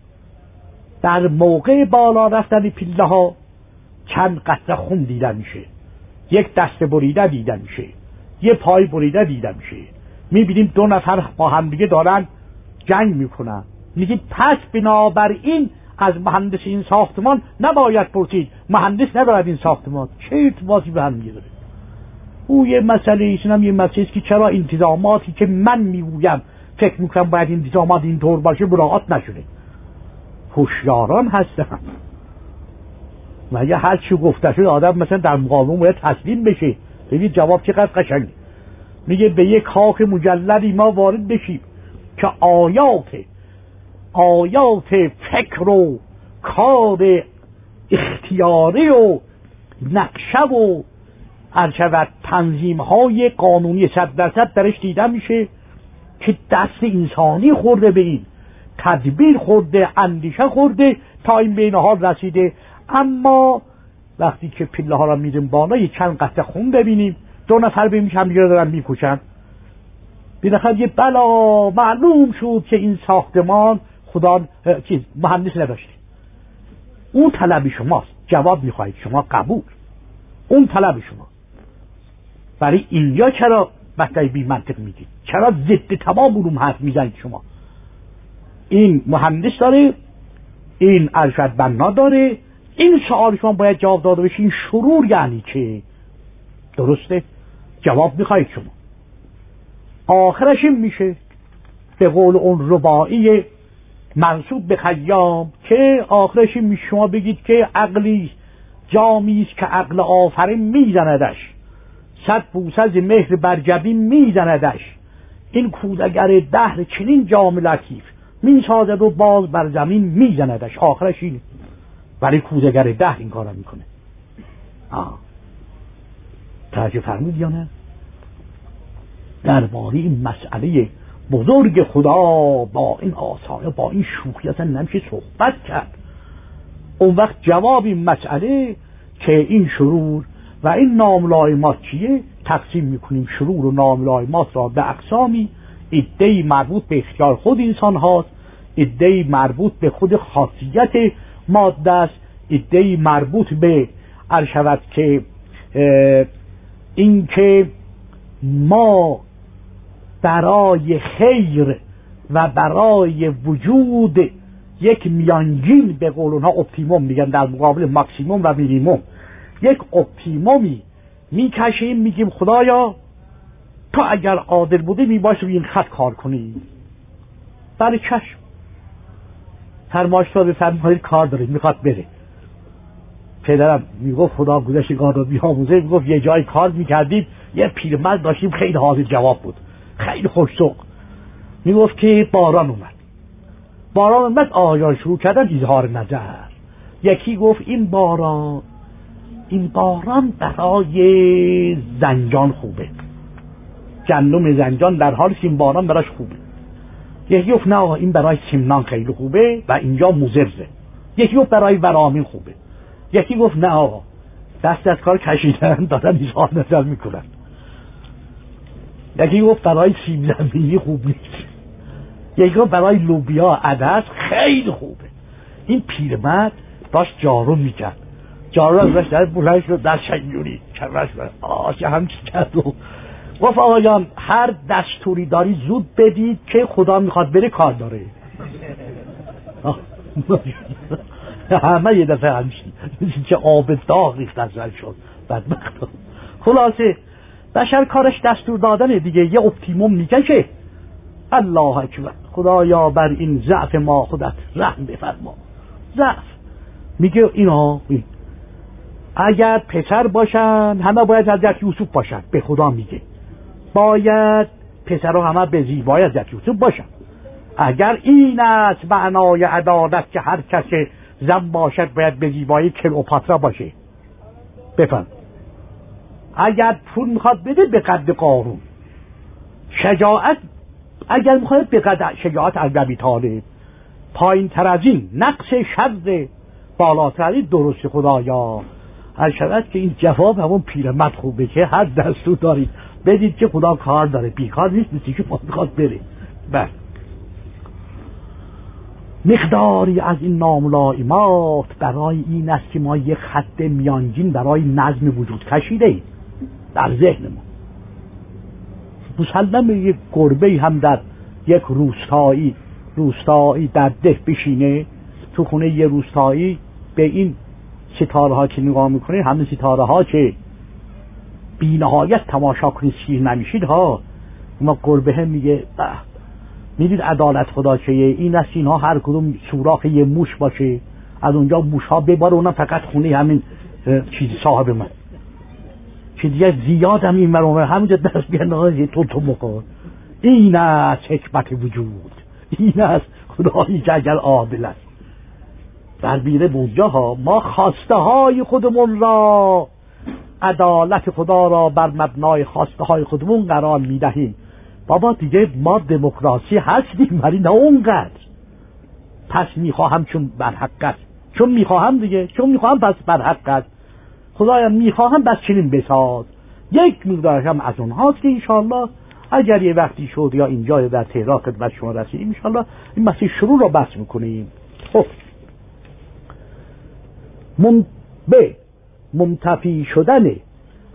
در موقع بالا رفتن پله ها چند قطره خون دیده میشه، یک دست بریده دیده میشه، یه پای بریده دیده میشه. میبینیم دو نفر با هم دیگه دارن جنگ میکنن. میگید پس بنابراین از مهندس این ساختمان نباید پرسید، مهندس ندارد این ساختمان. چه ارتباطی به هم میگذاره؟ او یه مسئله ایست، هم یه مسئله ایست که چرا انتظاماتی که من میگویم فکر میکنم باید انتظامات اینطور باشه مراعات نشده. هوشیاران هستن و یه هر چی گفته شد آدم مثلا در مقابل باید تسلیم بشه. ببینید جواب چقدر قشنگه. میگه به یک کاخ مجللی ما وارد بشیم که آیات آیات فکر و کار اختیاری و نقشه و ارشد تنظیم های قانونی صد درصد درش دیده میشه که دست انسانی خورده به این، تدبیر خورده، اندیشه خورده تا این بین حال رسیده. اما وقتی که پله ها را میریم بالا یه چند قطره خون ببینیم، دو نفر ببینیم هم دیگه دارن میکشن، بالاخره یه بلا معلوم شد که این ساختمان خدا چیز مهندس نداشته. اون طلب شماست، جواب میخواهید شما قبول، اون طلب شما. برای اینجا چرا مطلب بی منطق میگید؟ چرا ضد تمام علوم حرف میزنید شما؟ این مهندس داره، این ارشد بنا داره، این سوال شما باید جواب داده بشه. این شرور یعنی چه؟ درسته؟ جواب میخواید شما. آخرش این میشه به قول اون رباعی منسوب به خیام که آخرش این میشه شما بگید که عقلی جامی است که عقل آفرین میزندش، صد بوسه از مهر بر جبین میزندش، این کودگر دهر چنین جام لطیف میسازد و باز بر زمین میزندش. آخرش اینه. ولی کودگر دهر این کارا میکنه. آه توجه فرمود یا نه؟ درباره این مسئله بزرگ خدا با این آسانه، با این شوخی اصلا نمیشه صحبت کرد. اون وقت جواب این مسئله که این شرور و این ناملایمات چیه تقسیم میکنیم. شرور و ناملایمات را به اقسامی، عده‌ای مربوط به اختیار خود انسان هاست، عده‌ای مربوط به خود خاصیت ماده است، عده‌ای مربوط به ارشد که این که ما برای خیر و برای وجود یک میانگین، به قول اونها اپتیموم میگن، در مقابل ماکسیموم و مینیموم یک اپتیمومی میکشیم، میگیم خدایا تو اگر قادر بوده میباشه این خط کار کنی. برای چشم فرماشتا بفرمایید کار داره، میخواد بره. پدرم میگفت خدا گذشتگان رو بیاموزه، میگفت یه جای کار میکردیم، یه پیرمرد داشتیم خیلی حاضر جواب بود، خیلی خوش‌ذوق. میگفت که باران اومد، باران اومد آقایان شروع کردن اظهار نظر. یکی گفت این باران این باران برای زنجان خوبه، گندم زنجان در حال این باران براش خوبه. یکی گفت نه این برای سمنان خیلی خوبه و اینجا مضره. یکی گفت برای ورامین خوبه. یکی گفت نه آقا دست از کار کشیدن دارن اظهار نظر میکنن. یکی گفت برای سیب زمینی خوب نیست. یکی گفت برای لوبیا عدس خیلی خوبه. این پیرمرد داشت جارو میکرد، جارو از داشت در بلند شد در شنجوری کرش برد آشه همچی کرد و گفت آقایان هر دستوری داری زود بدید که خدا میخواد بره کار داره. همه یه دفعه همشی چه آب داغ ریخت از رل شد بدبخت. خلاصه بشر کارش دستور دادنه دیگه، یه اپتیموم میکشه. الله اکبر، خدایا بر این ضعف ما خودت رحم بفرما. ضعف میگه اینا این. اگر پسر باشن همه باید حضرت یوسف باشن، به خدا میگه باید پسرها همه به زیبایی حضرت یوسف باشن. اگر این است معنای عدالت که هر کسی زن باشد باید به زیبایی کلئوپاترا باشه، بفهم. اگر پول میخواد بده به قد قارون، شجاعت اگر میخواد به قد شجاعت ابی طالب، پایین تر از این نقص شر بالاتر از این درست خدایا. هر شود که این جواب همون پیرمرد خوبه که هر دستور دارید بدید که خدا کار داره، بیکار نیست، مثل که میخواد بره. بله مقداری از این ناملایمات برای این است که ما یک خط میانگین برای نظم وجود کشیده ایم در ذهن ما. مسلمه یک گربه‌ای هم در یک روستایی روستایی در ده بشینه تو خونه یه روستایی، به این ستاره ها که نگاه میکنه، همین ستاره ها که بی نهایت تماشا کنید سیر نمیشید ها، ما گربه هم میگه میدید عدالت خدا چه این است اینها هر کدوم سوراخ یه موش باشه، از اونجا موش ها بباره، اونم فقط خونه همین چیزی صاحب من چیزی زیاد هم این مرمه همینجا دست بیان تو تو مخور. این است حکمت وجود، این است خدایی که اگر عادل است در بیره بونجا ها ما خواسته های خودمون را، عدالت خدا را بر مبنای خواسته های خودمون قرار میدهیم. بابا دیگه ما دموکراسی هستیم ولی نه اونقدر. پس میخواهم چون بر حق است، چون میخواهم دیگه، چون میخواهم پس بر حق است. خدایا میخواهم بس چنین بساز. یک مقدار هم از اونهاست که انشالله اگر یه وقتی شد یا اینجا در تهران خدمت شما رسیدیم انشالله این مسئله شروع را بحث میکنیم. خب من به منتفی شدن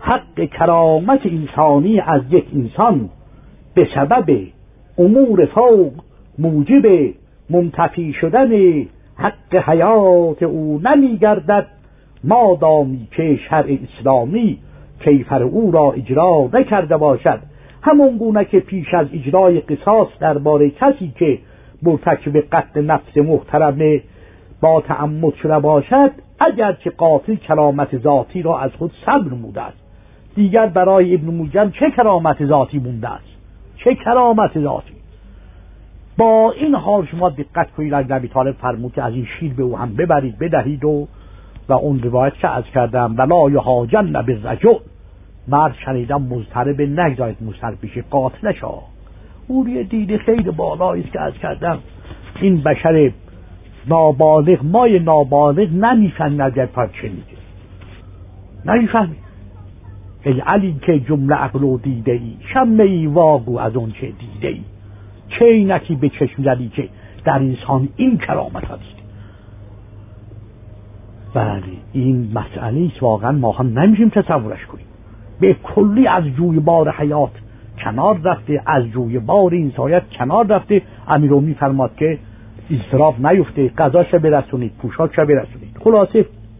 حق کرامت انسانی از یک انسان به سبب امور فوق موجب منتفی شدن حق حیات او نمی گردد، ما دامی که شرع اسلامی کیفر او را اجرا نکرده باشد. همون گونه که پیش از اجرای قصاص درباره کسی که مرتکب قتل نفس محترمه با تعمد شده باشد، اگرچه قاتل کرامت ذاتی را از خود سلب نموده است، دیگر برای ابن ملجم چه کرامت ذاتی مونده است؟ چه کرامت ذاتی؟ با این حال شما دقت کنید، اگر ابی طالب فرمود که از این شیر به او هم ببرید بدهید و و اون روایت که از کردم ولا یهاجن بالرجل، مرد شنیدم مضطرب نگذارید مضطرب بشه قاتلش ها. او یه دید خیلی بالایی است که از کردم این بشر نابالغ مای نابالغ نمیفهمید اگر پاک شنیده نمیفهمید. ای علی که جمله عقل و دیده ای، شمه ای واگو از اون چه دیده ای، چه اینکی به چشم زدی که در انسان این کرامت هست. بله این مسئله است واقعا ما هم نمیشیم تصورش کنیم. به کلی از جوی بار حیات کنار رفته، از جوی بار انسانیت کنار رفته. امیرالمومنین فرماد که اضطراب نیفته، غذاش برسونید، پوشاکش برسونید. خلاصه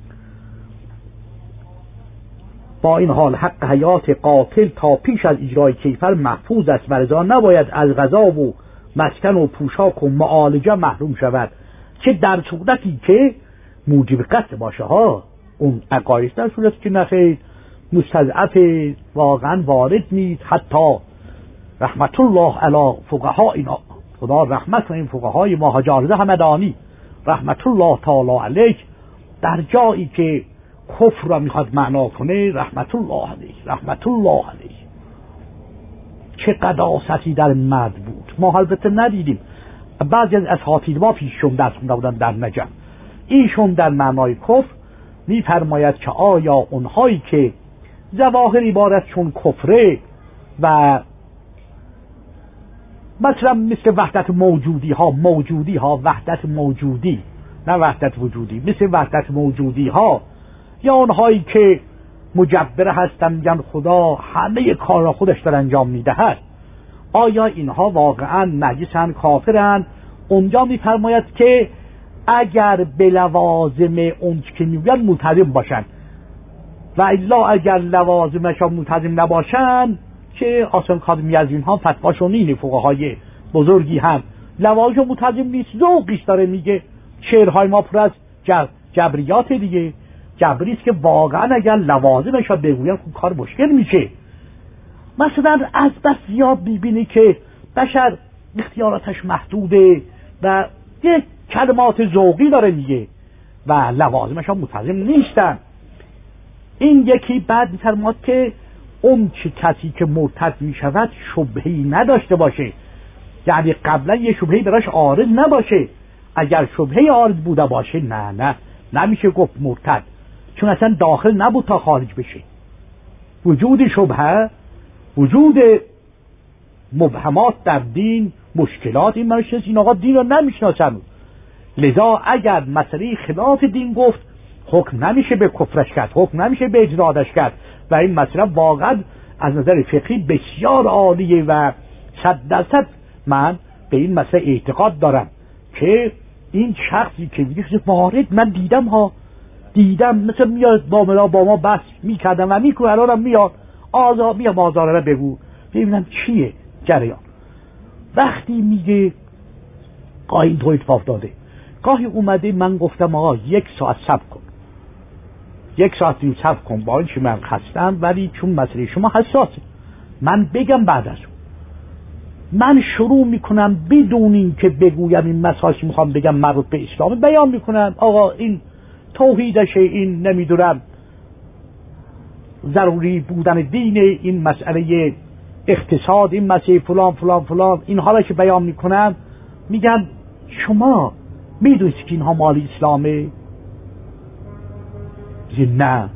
با این حال حق حیات قاتل تا پیش از اجرای کیفر محفوظ است و لذا نباید از غذا و مسکن و پوشاک و معالجه محروم شود، که در صورتی که موجب قتل باشه ها. اون عقاید در صورتی که نخیر مستضعف واقعا وارد نیست. حتی رحمت الله علی فقهائنا، خدا رحمت کنه این فقهای ما، حاج عارض همدانی رحمت الله تعالی علیه، در جایی که کفر را میخواد معنا کنه رحمت الله علیه رحمت الله علیه، چه قداستی در مرد بود ما البته ندیدیم. بعضی از اساتید ما پیششون درس خونده بودن در نجم، ایشون در معنای کفر میفرماید که آیا اونهایی که ظواهر عبارت چون کفره و مثلا مثل وحدت موجودی ها موجودی ها وحدت موجودی نه وحدت وجودی، مثل وحدت موجودی ها، یا اونهایی که مجبر هستن میگن خدا همه کار را خودش در انجام میدهد، آیا اینها واقعا نجسن کافرن؟ اونجا میفرماید که اگر به لوازم اون که میگن ملتزم باشن، و الا اگر لوازمش ملتزم نباشن، که آسان کاظمی از اینها فتواشون اینه، فقهای بزرگی هم لوازم ملتزم نیست، ذوقیش داره میگه. شعرهای ما پر از جبریات دیگه، جبریست که واقعا اگر لوازمش ها بگوین خب کار مشکل میشه. مثلا از بس زیاد بیبینی که بشر اختیاراتش محدوده و یک کلمات ذوقی داره میگه و لوازمش ها ملتزم نیستن. این یکی بعد میفرماد که اون چه کسی که مرتد میشود شبهی نداشته باشه، یعنی قبلا یه شبهی براش عارض نباشه. اگر شبهی عارض بوده باشه نه نه نمیشه گفت مرتد، چون اصلا داخل نبود تا خارج بشه. وجود شبهه، وجود مبهمات در دین، مشکلات، این منشنس این آقا دین رو نمیشناسن، لذا اگر مسئله خلاف دین گفت حکم نمیشه به کفرش کرد، حکم نمیشه به اجرادش کرد. و این مسئله واقعا از نظر فقهی بسیار عالیه و صد درصد من به این مسئله اعتقاد دارم که این شخصی که میگه وارد من دیدم ها دیدم مثل میاد با ما با ما بس میکردم و میکنه، الانم میاد آزاد میاد آزاره بگو ببینم چیه جریان. وقتی میگه گاهی این تو اتفاق داده، گاهی اومده من گفتم آقا یک ساعت صبر کن، یک ساعت دیو صبر کن، با این چی من خستم، ولی چون مسئله شما حساسه من بگم بعد از اون. من شروع میکنم بدون این که بگویم این مسائل میخوام بگم مربوط به اسلام، بیان میکنم آقا این توحیدشه، این نمیدونم ضروری بودن دین، این مسئله اقتصاد، این مسئله فلان فلان فلان، این حالا که بیان میکنم میگم شما میدونید که اینها مال اسلامه؟ نه.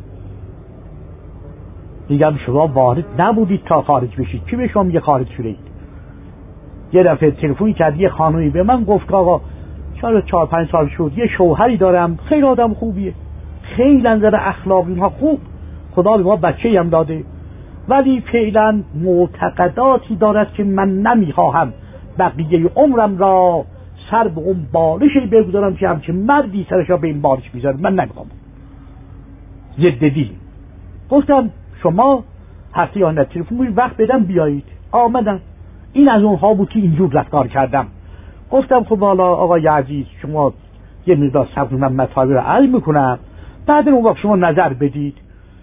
میگم شما وارد نبودید تا خارج بشید، کی به شما میگه خارج شدید؟ یه دفعه تلفنی کرد یه خانومی به من گفت آقا چهار چهار پنج سال شد یه شوهری دارم، خیلی آدم خوبیه، خیلی نظر اخلاقی اینها خوب، خدا به ما بچه‌ای هم داده، ولی فعلا معتقداتی دارد که من نمیخواهم بقیه عمرم را سر به اون بالشی بگذارم که همچه مردی سرش را به این بالش بیذاره. من نمیخوام. ضد دین. گفتم شما هفته یا تلفن کنید وقت بدم بیایید. آمدم. این از اونها بود که اینجور رفتار کردم. گفتم خب حالا آقای عزیز شما یه مقدار صبر، من مطالب رو عرض میکنم، بعد اون وقت شما نظر بدید.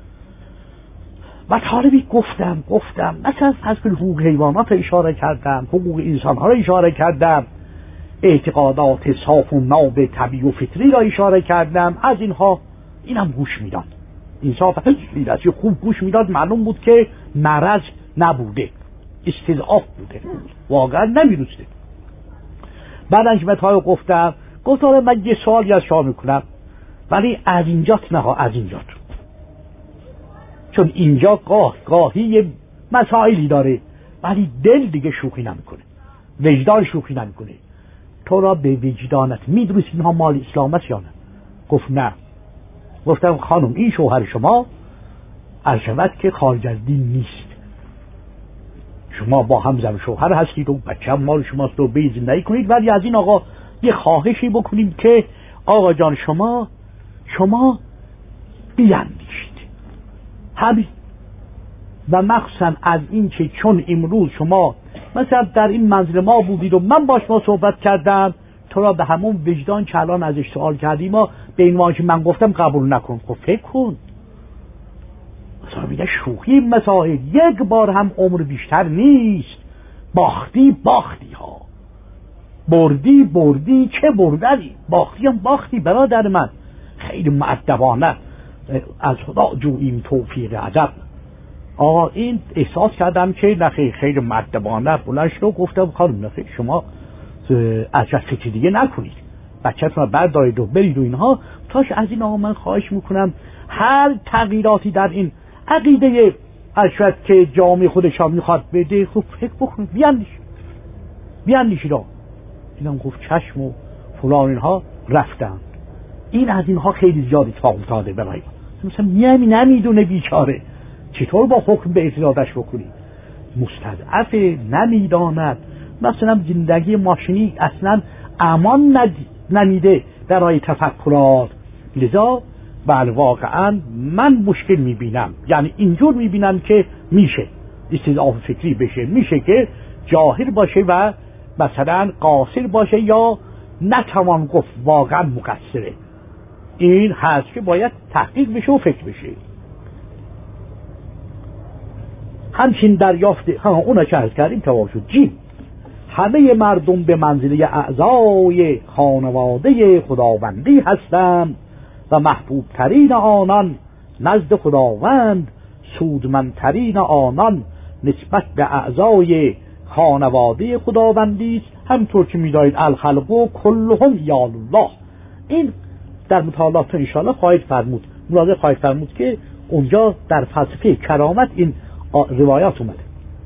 مطالبی گفتم گفتم مثلا از حقوق حیوانات رو اشاره کردم، حقوق انسان ها رو اشاره کردم، اعتقادات صاف و ناب طبیعی و فطری را اشاره کردم. از اینها اینم گوش میداد. انصاف خیلی خوب گوش میداد. معلوم بود که مرض نبوده، استضعاف بوده، واقعا نمیدونسته. بعدش مطالب گفتم گفتم من یه سوالی از شما میکنم، ولی از اینجات نه از اینجات، چون اینجا گاه گاهی مسائلی داره ولی دل دیگه شوخی نمیکنه، وجدان شوخی نمیکنه. تو را به وجدانت میدونی اینها مال اسلام است یا نه؟ گفت نه. گفتم خانم این شوهر شما عرض شود که خارج از دین نیست، شما با هم زن شوهر هستید و بچه هم مال شماست و به زندگی کنید، ولی از این آقا یه خواهشی بکنیم که آقا جان شما شما بیاندیشید همین، و مخصوصا از این که چون امروز شما مثلا در این منزل ما بودید و من باش ما صحبت کردم، تو را به همون وجدان که الان ازش سوال کردیم ما به این واژه من گفتم قبول نکن. خب فکر کن مثلا میگه شوخی مسائل یک بار هم عمر بیشتر نیست، باختی باختی ها، بردی بردی چه بردنی، باختی هم باختی. برادر من خیلی مؤدبانه از خدا جوییم توفیق ادب. آقا این احساس کردم که نخیر خیلی مؤدبانه بلند شد و گفتم خانم نخیر شما از فکر دیگه نکنید، بچه‌تون رو بردارید و برید و اینها. تاش از این آقا من خواهش میکنم هر تغییراتی در این عقیده ارشد که جامعه خودش هم میخواد بده خوب فکر بکنید، بیاندیش بیاندیشید. اینم گفت چشم و فلان اینها رفتن. این از اینها خیلی زیادی اتفاق افتاده برای ما. مثلا میامی نمیدونه بیچاره چطور با حکم به اعتراضش بکنی، مستضعف نمیداند، مثلا زندگی ماشینی اصلا امان نمیده برای تفکرات. لذا بله واقعا من مشکل میبینم، یعنی اینجور میبینم که میشه استضعاف فکری بشه، میشه که جاهل باشه و مثلا قاصر باشه یا نتوان گفت واقعا مقصره. این هست که باید تحقیق بشه و فکر بشه. همچین دریافت ها اونا که عرض کردیم تمام شد. جیم همه مردم به منزله اعضای خانواده خداوندی هستند و محبوب ترین آنان نزد خداوند سودمندترین آنان نسبت به اعضای خانواده خداوندی است، همطور که می‌دانید الخلق کلهم یال الله. این در مطالعات انشاءالله خواهید فرمود، ملاحظه خواهید فرمود که اونجا در فلسفه کرامت این روایات اومده.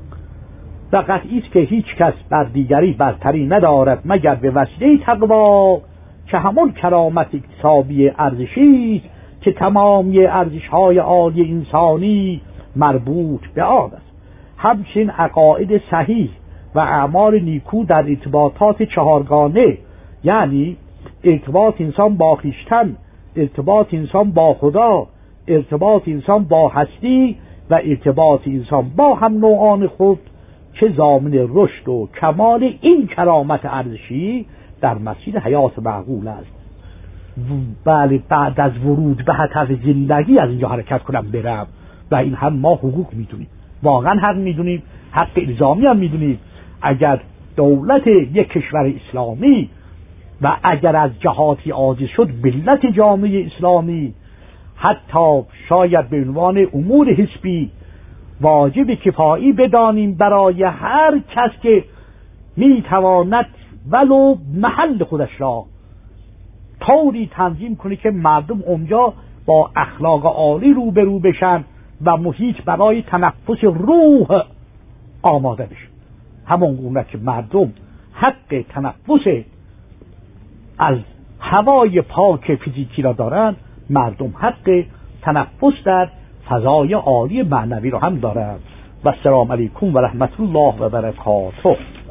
و قطعی است که هیچ کس بر دیگری برتری ندارد مگر به وسیله تقوا که همون کرامت اکتسابی ارزشی است که تمامی ارزش‌های عالی انسانی مربوط به آن است. همچنین عقاید صحیح و اعمال نیکو در ارتباطات چهارگانه، یعنی ارتباط انسان با خویشتن، ارتباط انسان با خدا، ارتباط انسان با هستی و ارتباط انسان با هم نوعان خود، که ضامن رشد و کمال این کرامت ارزشی در مسیر حیات معقول است. بله بعد از ورود به هدف زندگی از اینجا حرکت کنم برم، و این هم ما حقوق میدونیم، واقعا حق میدونیم، حق الزامی هم میدونیم. اگر دولت یک کشور اسلامی و اگر از جهاتی عاجز شد ملت جامعه اسلامی، حتی شاید به عنوان امور حزبی واجب کفایی بدانیم برای هر کس که میتواند ولو محل خودش را طوری تنظیم کنه که مردم اونجا با اخلاق عالی روبرو بشن و محیط برای تنفس روح آماده بشه. همون گونه که مردم حق تنفس از هوای پاک فیزیکی را دارن، مردم حق تنفس در فضای عالی معنوی رو هم دارد. و السلام علیکم و رحمت الله و برکاته.